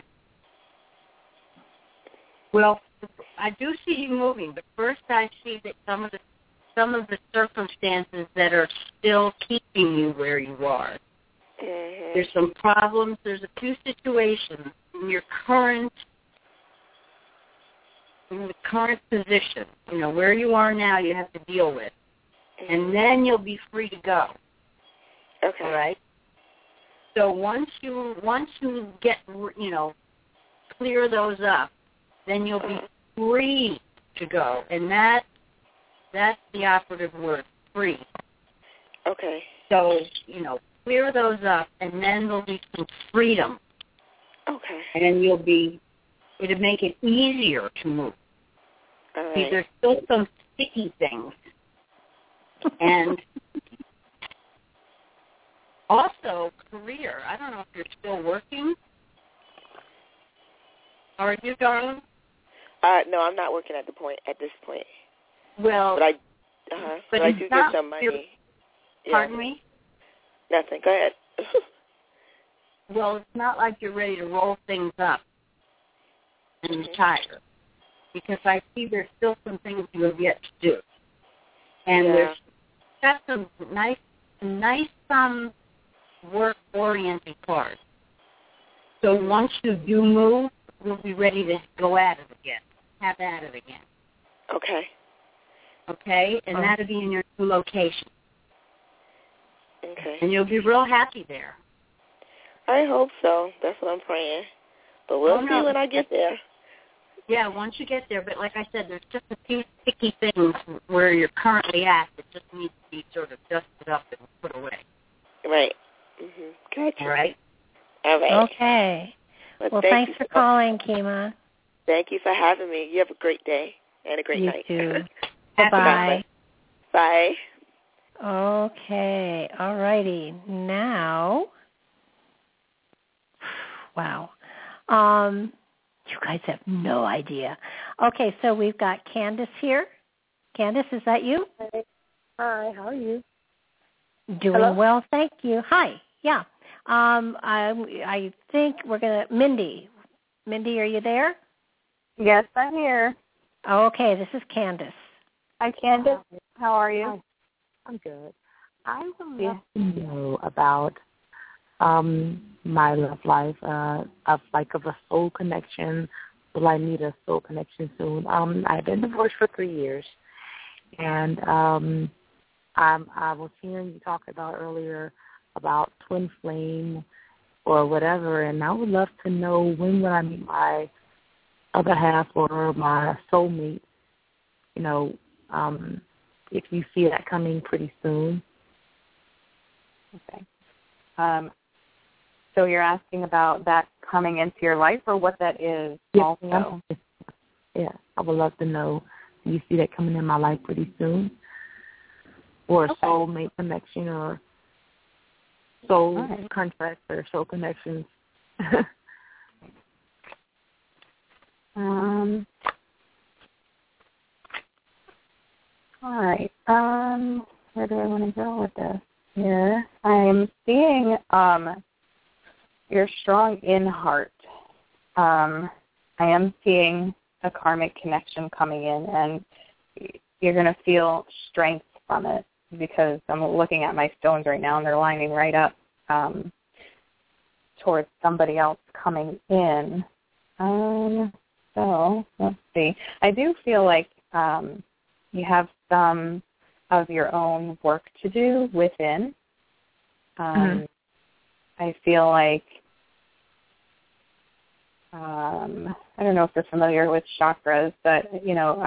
Well, I do see you moving, but first I see that some of the circumstances that are still keeping you where you are. Mm-hmm. There's some problems. There's a few situations in your current position. Where you are now, you have to deal with, and then you'll be free to go. Okay. All right. So once you get clear those up, then you'll be free to go, and that's the operative word, free. Okay. So clear those up, and then there'll be some freedom. Okay. And it'll make it easier to move. All right. See, there's still some sticky things, and also career. I don't know if you're still working. Are you, darling? No, I'm not working at this point. Well, but I do get some money. Pardon me? Nothing. Go ahead. Well, it's not like you're ready to roll things up and retire, because I see there's still some things you have yet to do, and there's got some nice work-oriented parts. So once you do move, we'll be ready to go at it again, have at it again. Okay. Okay, and that'll be in your new location. Okay. And you'll be real happy there. I hope so. That's what I'm praying. But we'll see when I get there. Yeah, once you get there. But like I said, there's just a few sticky things where you're currently at that just needs to be sort of dusted up and put away. Right. Mm-hmm. Gotcha. All right. All right. Okay. Well, thanks for calling, Kima. Thank you for having me. You have a great day and a great night. You too. Bye-bye. Bye. Okay. All righty. Now, wow. You guys have no idea. Okay, so we've got Candace here. Candace, is that you? Hi, how are you? Doing Hello? well, thank you. Hi. Yeah. I think we're going to, Mindy, are you there? Yes, I'm here. Okay, this is Candace. Hi, Candace. How are you? Hi. I'm good. I would love to know about my love life, of a soul connection. Will I need a soul connection soon? I've been divorced for 3 years, and I was hearing you talk about earlier about twin flame or whatever, and I would love to know when will I meet my other half or my soulmate. If you see that coming pretty soon. Okay. So you're asking about that coming into your life, or what that is also? Yeah, I would love to know. Do you see that coming in my life pretty soon? Or a soulmate connection, or soul contract, or soul connections? All right. Where do I want to go with this? Here, I'm seeing you're strong in heart. I am seeing a karmic connection coming in, and you're going to feel strength from it, because I'm looking at my stones right now, and they're lining right up towards somebody else coming in. So let's see. I do feel like you have some of your own work to do within. I feel like, I don't know if you're familiar with chakras, but,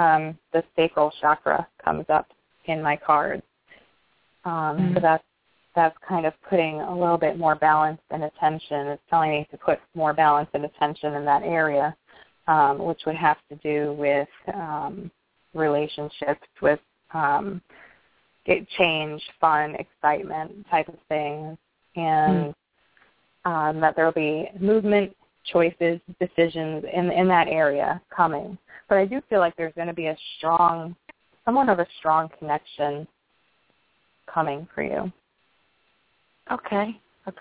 the sacral chakra comes up in my cards. So that's that's kind of putting a little bit more balance and attention. It's telling me to put more balance and attention in that area, which would have to do with relationships, with change, fun, excitement type of things, and that there will be movement, choices, decisions in that area coming. But I do feel like there's going to be somewhat of a strong connection coming for you. Okay.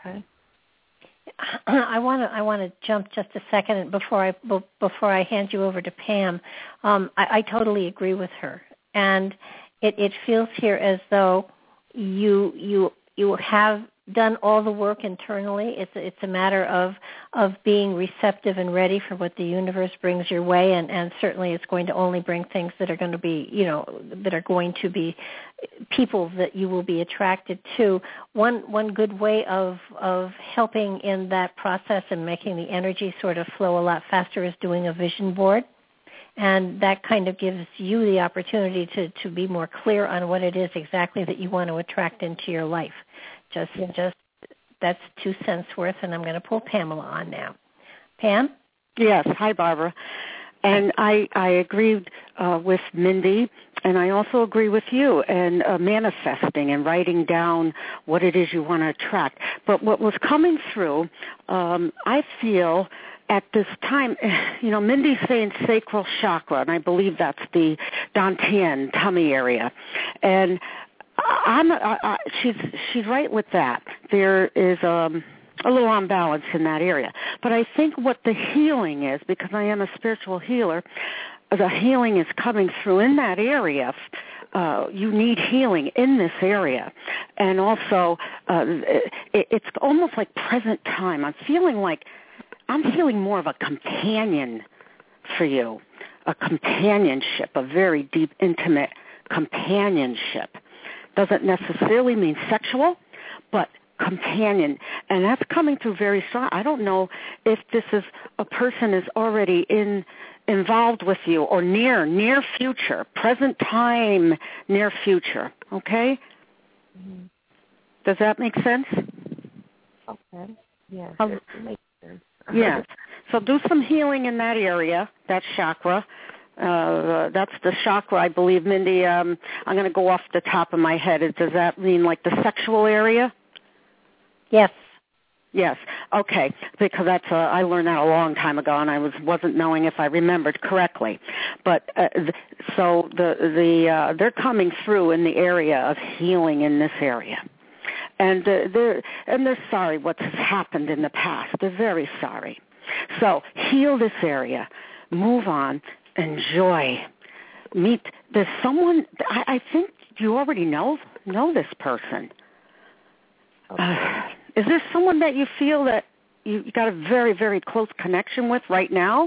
I want to jump just a second before I hand you over to Pam. I totally agree with her, and it feels here as though you have done all the work internally. It's a matter of being receptive and ready for what the universe brings your way, and certainly it's going to only bring things that are going to be, that are going to be people that you will be attracted to. One good way of helping in that process and making the energy sort of flow a lot faster is doing a vision board. And that kind of gives you the opportunity to be more clear on what it is exactly that you want to attract into your life. Just that's 2 cents worth, and I'm going to pull Pamela on now. Pam? Yes. Hi, Barbara. And I agreed with Mindy, and I also agree with you and manifesting and writing down what it is you want to attract. But what was coming through, I feel at this time, Mindy's saying sacral chakra, and I believe that's the dantian, tummy area. And she's right with that. There is a little imbalance in that area. But I think what the healing is, because I am a spiritual healer, the healing is coming through in that area. You need healing in this area. And also, it's almost like present time. I'm feeling more of a companion for you, a companionship, a very deep, intimate companionship. Doesn't necessarily mean sexual, but companion. And that's coming through very strong. I don't know if this is a person is already involved with you or near future, present time, near future. Okay? Mm-hmm. Does that make sense? Okay. Yes, it makes sense. Yes. So do some healing in that area, that chakra. That's the chakra, I believe, Mindy. I'm going to go off the top of my head. Does that mean like the sexual area? Yes. Yes. Okay. Because I learned that a long time ago, and I wasn't knowing if I remembered correctly. But so they're coming through in the area of healing in this area. And they're sorry what's happened in the past. They're very sorry. So heal this area. Move on. Enjoy. There's someone, I think you already know this person. Okay. Is there someone that you feel that you got a very, very close connection with right now?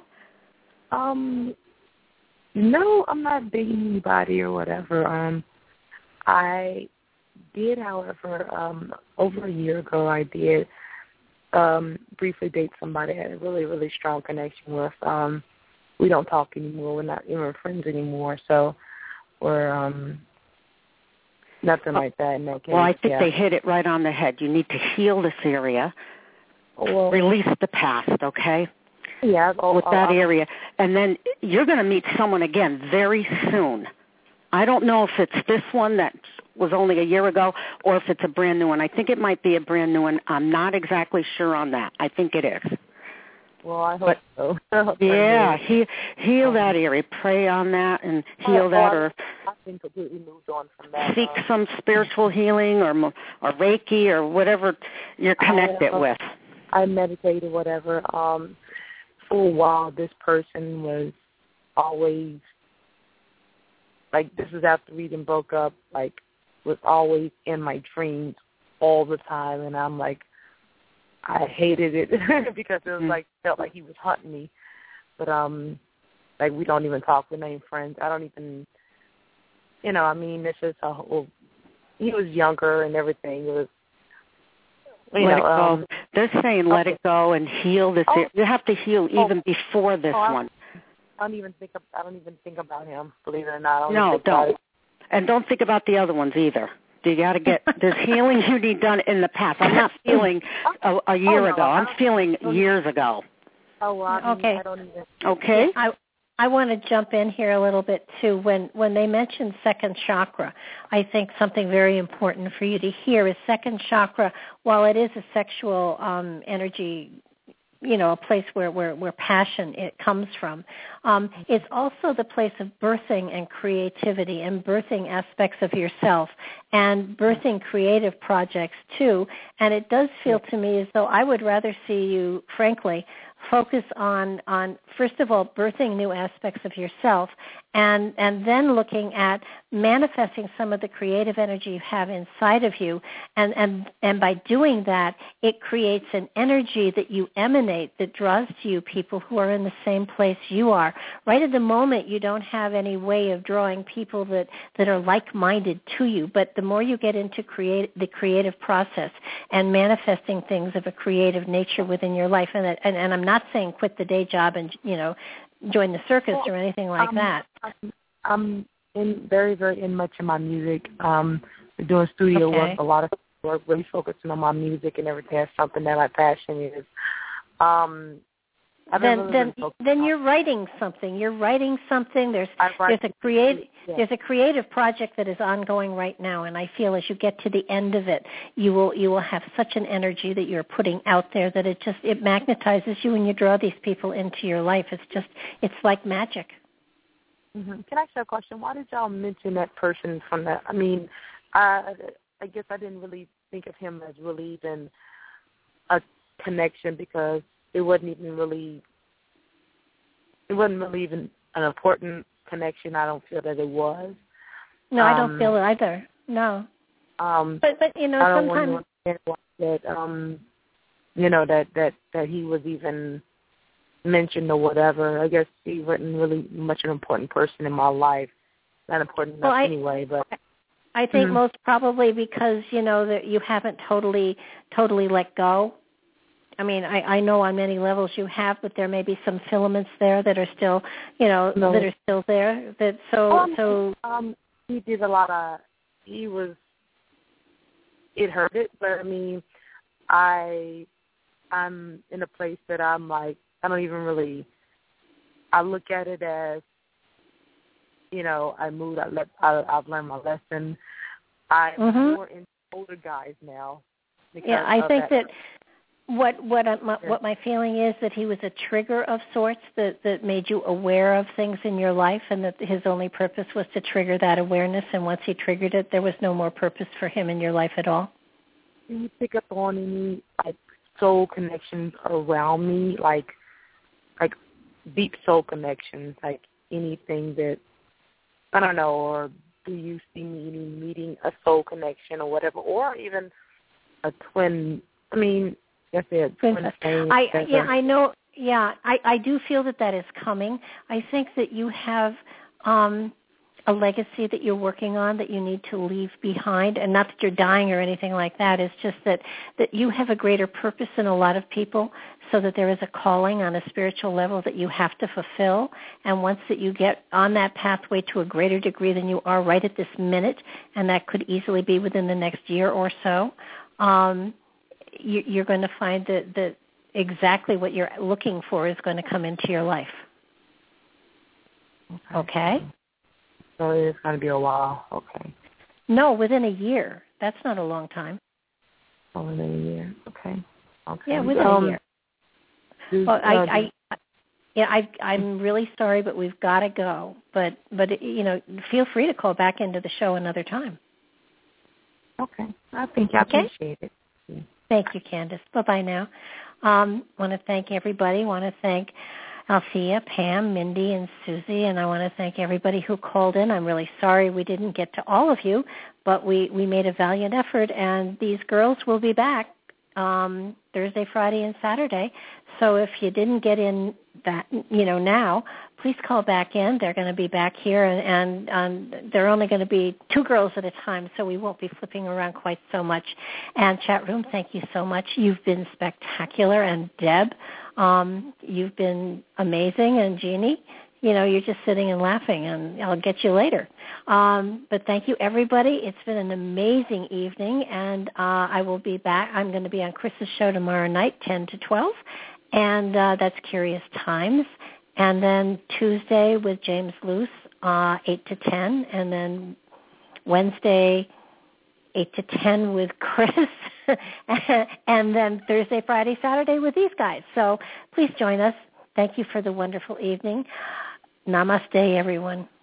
No, I'm not dating anybody or whatever. I did, however, over a year ago, I did briefly date somebody I had a really, really strong connection with. We don't talk anymore. We're not even friends anymore. So we're nothing like that in that case. Well, I think they hit it right on the head. You need to heal this area. Well, release the past, okay? Yeah. With that area. And then you're going to meet someone again very soon. I don't know if it's this one that was only a year ago or if it's a brand new one. I think it might be a brand new one. I'm not exactly sure on that. I think it is. Well, I hope so. Yeah, heal that area. Pray on that and heal that, or I've been completely moved on from that. Seek some spiritual healing or Reiki or whatever you're connected with. I meditated, whatever. For a while, this person was always, like, this is after we even broke up, like, was always in my dreams all the time, and I'm like, I hated it because it was like, felt like he was hunting me. But, like, we don't even talk. We're not even friends. I don't even, I mean, it's just a whole, he was younger and everything. It was, let it go. They're saying let it go and heal this. You have to heal even before this one. I don't even think about him, believe it or not. No, don't. And don't think about the other ones either. You got to get, there's healing you need done in the past. I'm not feeling a year ago. I'm feeling years ago. Oh, well, okay. I don't even. Okay. Yeah, I want to jump in here a little bit too. When they mention second chakra, I think something very important for you to hear is second chakra, while it is a sexual energy, a place where passion it comes from. It's also the place of birthing and creativity and birthing aspects of yourself and birthing creative projects too. And it does feel to me as though I would rather see you, frankly, focus on first of all birthing new aspects of yourself and then looking at manifesting some of the creative energy you have inside of you, and by doing that it creates an energy that you emanate that draws to you people who are in the same place you are. Right at the moment you don't have any way of drawing people that are like-minded to you, but the more you get into the creative process and manifesting things of a creative nature within your life, and I'm not saying quit the day job and join the circus or anything like that. I'm very much in my music. Doing studio work, a lot of work, really focusing on my music and everything. That's something that my passion is. Then you're writing something. There's a creative project that is ongoing right now, and I feel as you get to the end of it, you will have such an energy that you're putting out there that it magnetizes you, and you draw these people into your life. It's like magic. Mm-hmm. Can I ask you a question? Why did y'all mention that person from that? I mean, I guess I didn't really think of him as really even a connection because it wasn't really even an important connection. I don't feel that it was. No, I don't feel it either. No. But sometimes that he was even mentioned or whatever. I guess he wasn't really much an important person in my life. Not important enough anyway, but I think most probably because that you haven't totally let go. I mean, I know on many levels you have, but there may be some filaments there that are still, that are still there. He did a lot of. It hurted, but I mean, I'm in a place that I'm like, I don't even really. I look at it as, I moved. I've learned my lesson. I'm more into older guys now. Yeah, I think that. What my feeling is that he was a trigger of sorts that made you aware of things in your life, and that his only purpose was to trigger that awareness, and once he triggered it, there was no more purpose for him in your life at all. Can you pick up on any soul connections around me, like deep soul connections, like anything that, I don't know, or do you see me meeting a soul connection or whatever, or even a twin, I mean, I know. Yeah, I do feel that is coming. I think that you have a legacy that you're working on that you need to leave behind, and not that you're dying or anything like that. It's just that you have a greater purpose than a lot of people, so that there is a calling on a spiritual level that you have to fulfill. And once that you get on that pathway to a greater degree than you are right at this minute, and that could easily be within the next year or so, you're going to find that exactly what you're looking for is going to come into your life. Okay? So it's going to be a while. Okay. No, within a year. That's not a long time. Oh, within a year. Okay. Yeah, within a year. Well, I'm really sorry, but we've got to go. But feel free to call back into the show another time. Okay. I appreciate it. Thank you, Candace. Bye-bye now. Want to thank everybody. Want to thank Althea, Pam, Mindy, and Susie, and I want to thank everybody who called in. I'm really sorry we didn't get to all of you, but we made a valiant effort, and these girls will be back Thursday, Friday, and Saturday. So if you didn't get in that, now, please call back in. They're going to be back here, and they're only going to be 2 girls at a time, so we won't be flipping around quite so much. And chat room, thank you so much. You've been spectacular. And Deb, you've been amazing. And Jeannie, you're just sitting and laughing, and I'll get you later. But thank you, everybody. It's been an amazing evening, and I will be back. I'm going to be on Chris's show tomorrow night, 10 to 12, and that's Curious Times. And then Tuesday with James Luce, 8 to 10, and then Wednesday, 8 to 10 with Chris, and then Thursday, Friday, Saturday with these guys. So please join us. Thank you for the wonderful evening. Namaste, everyone.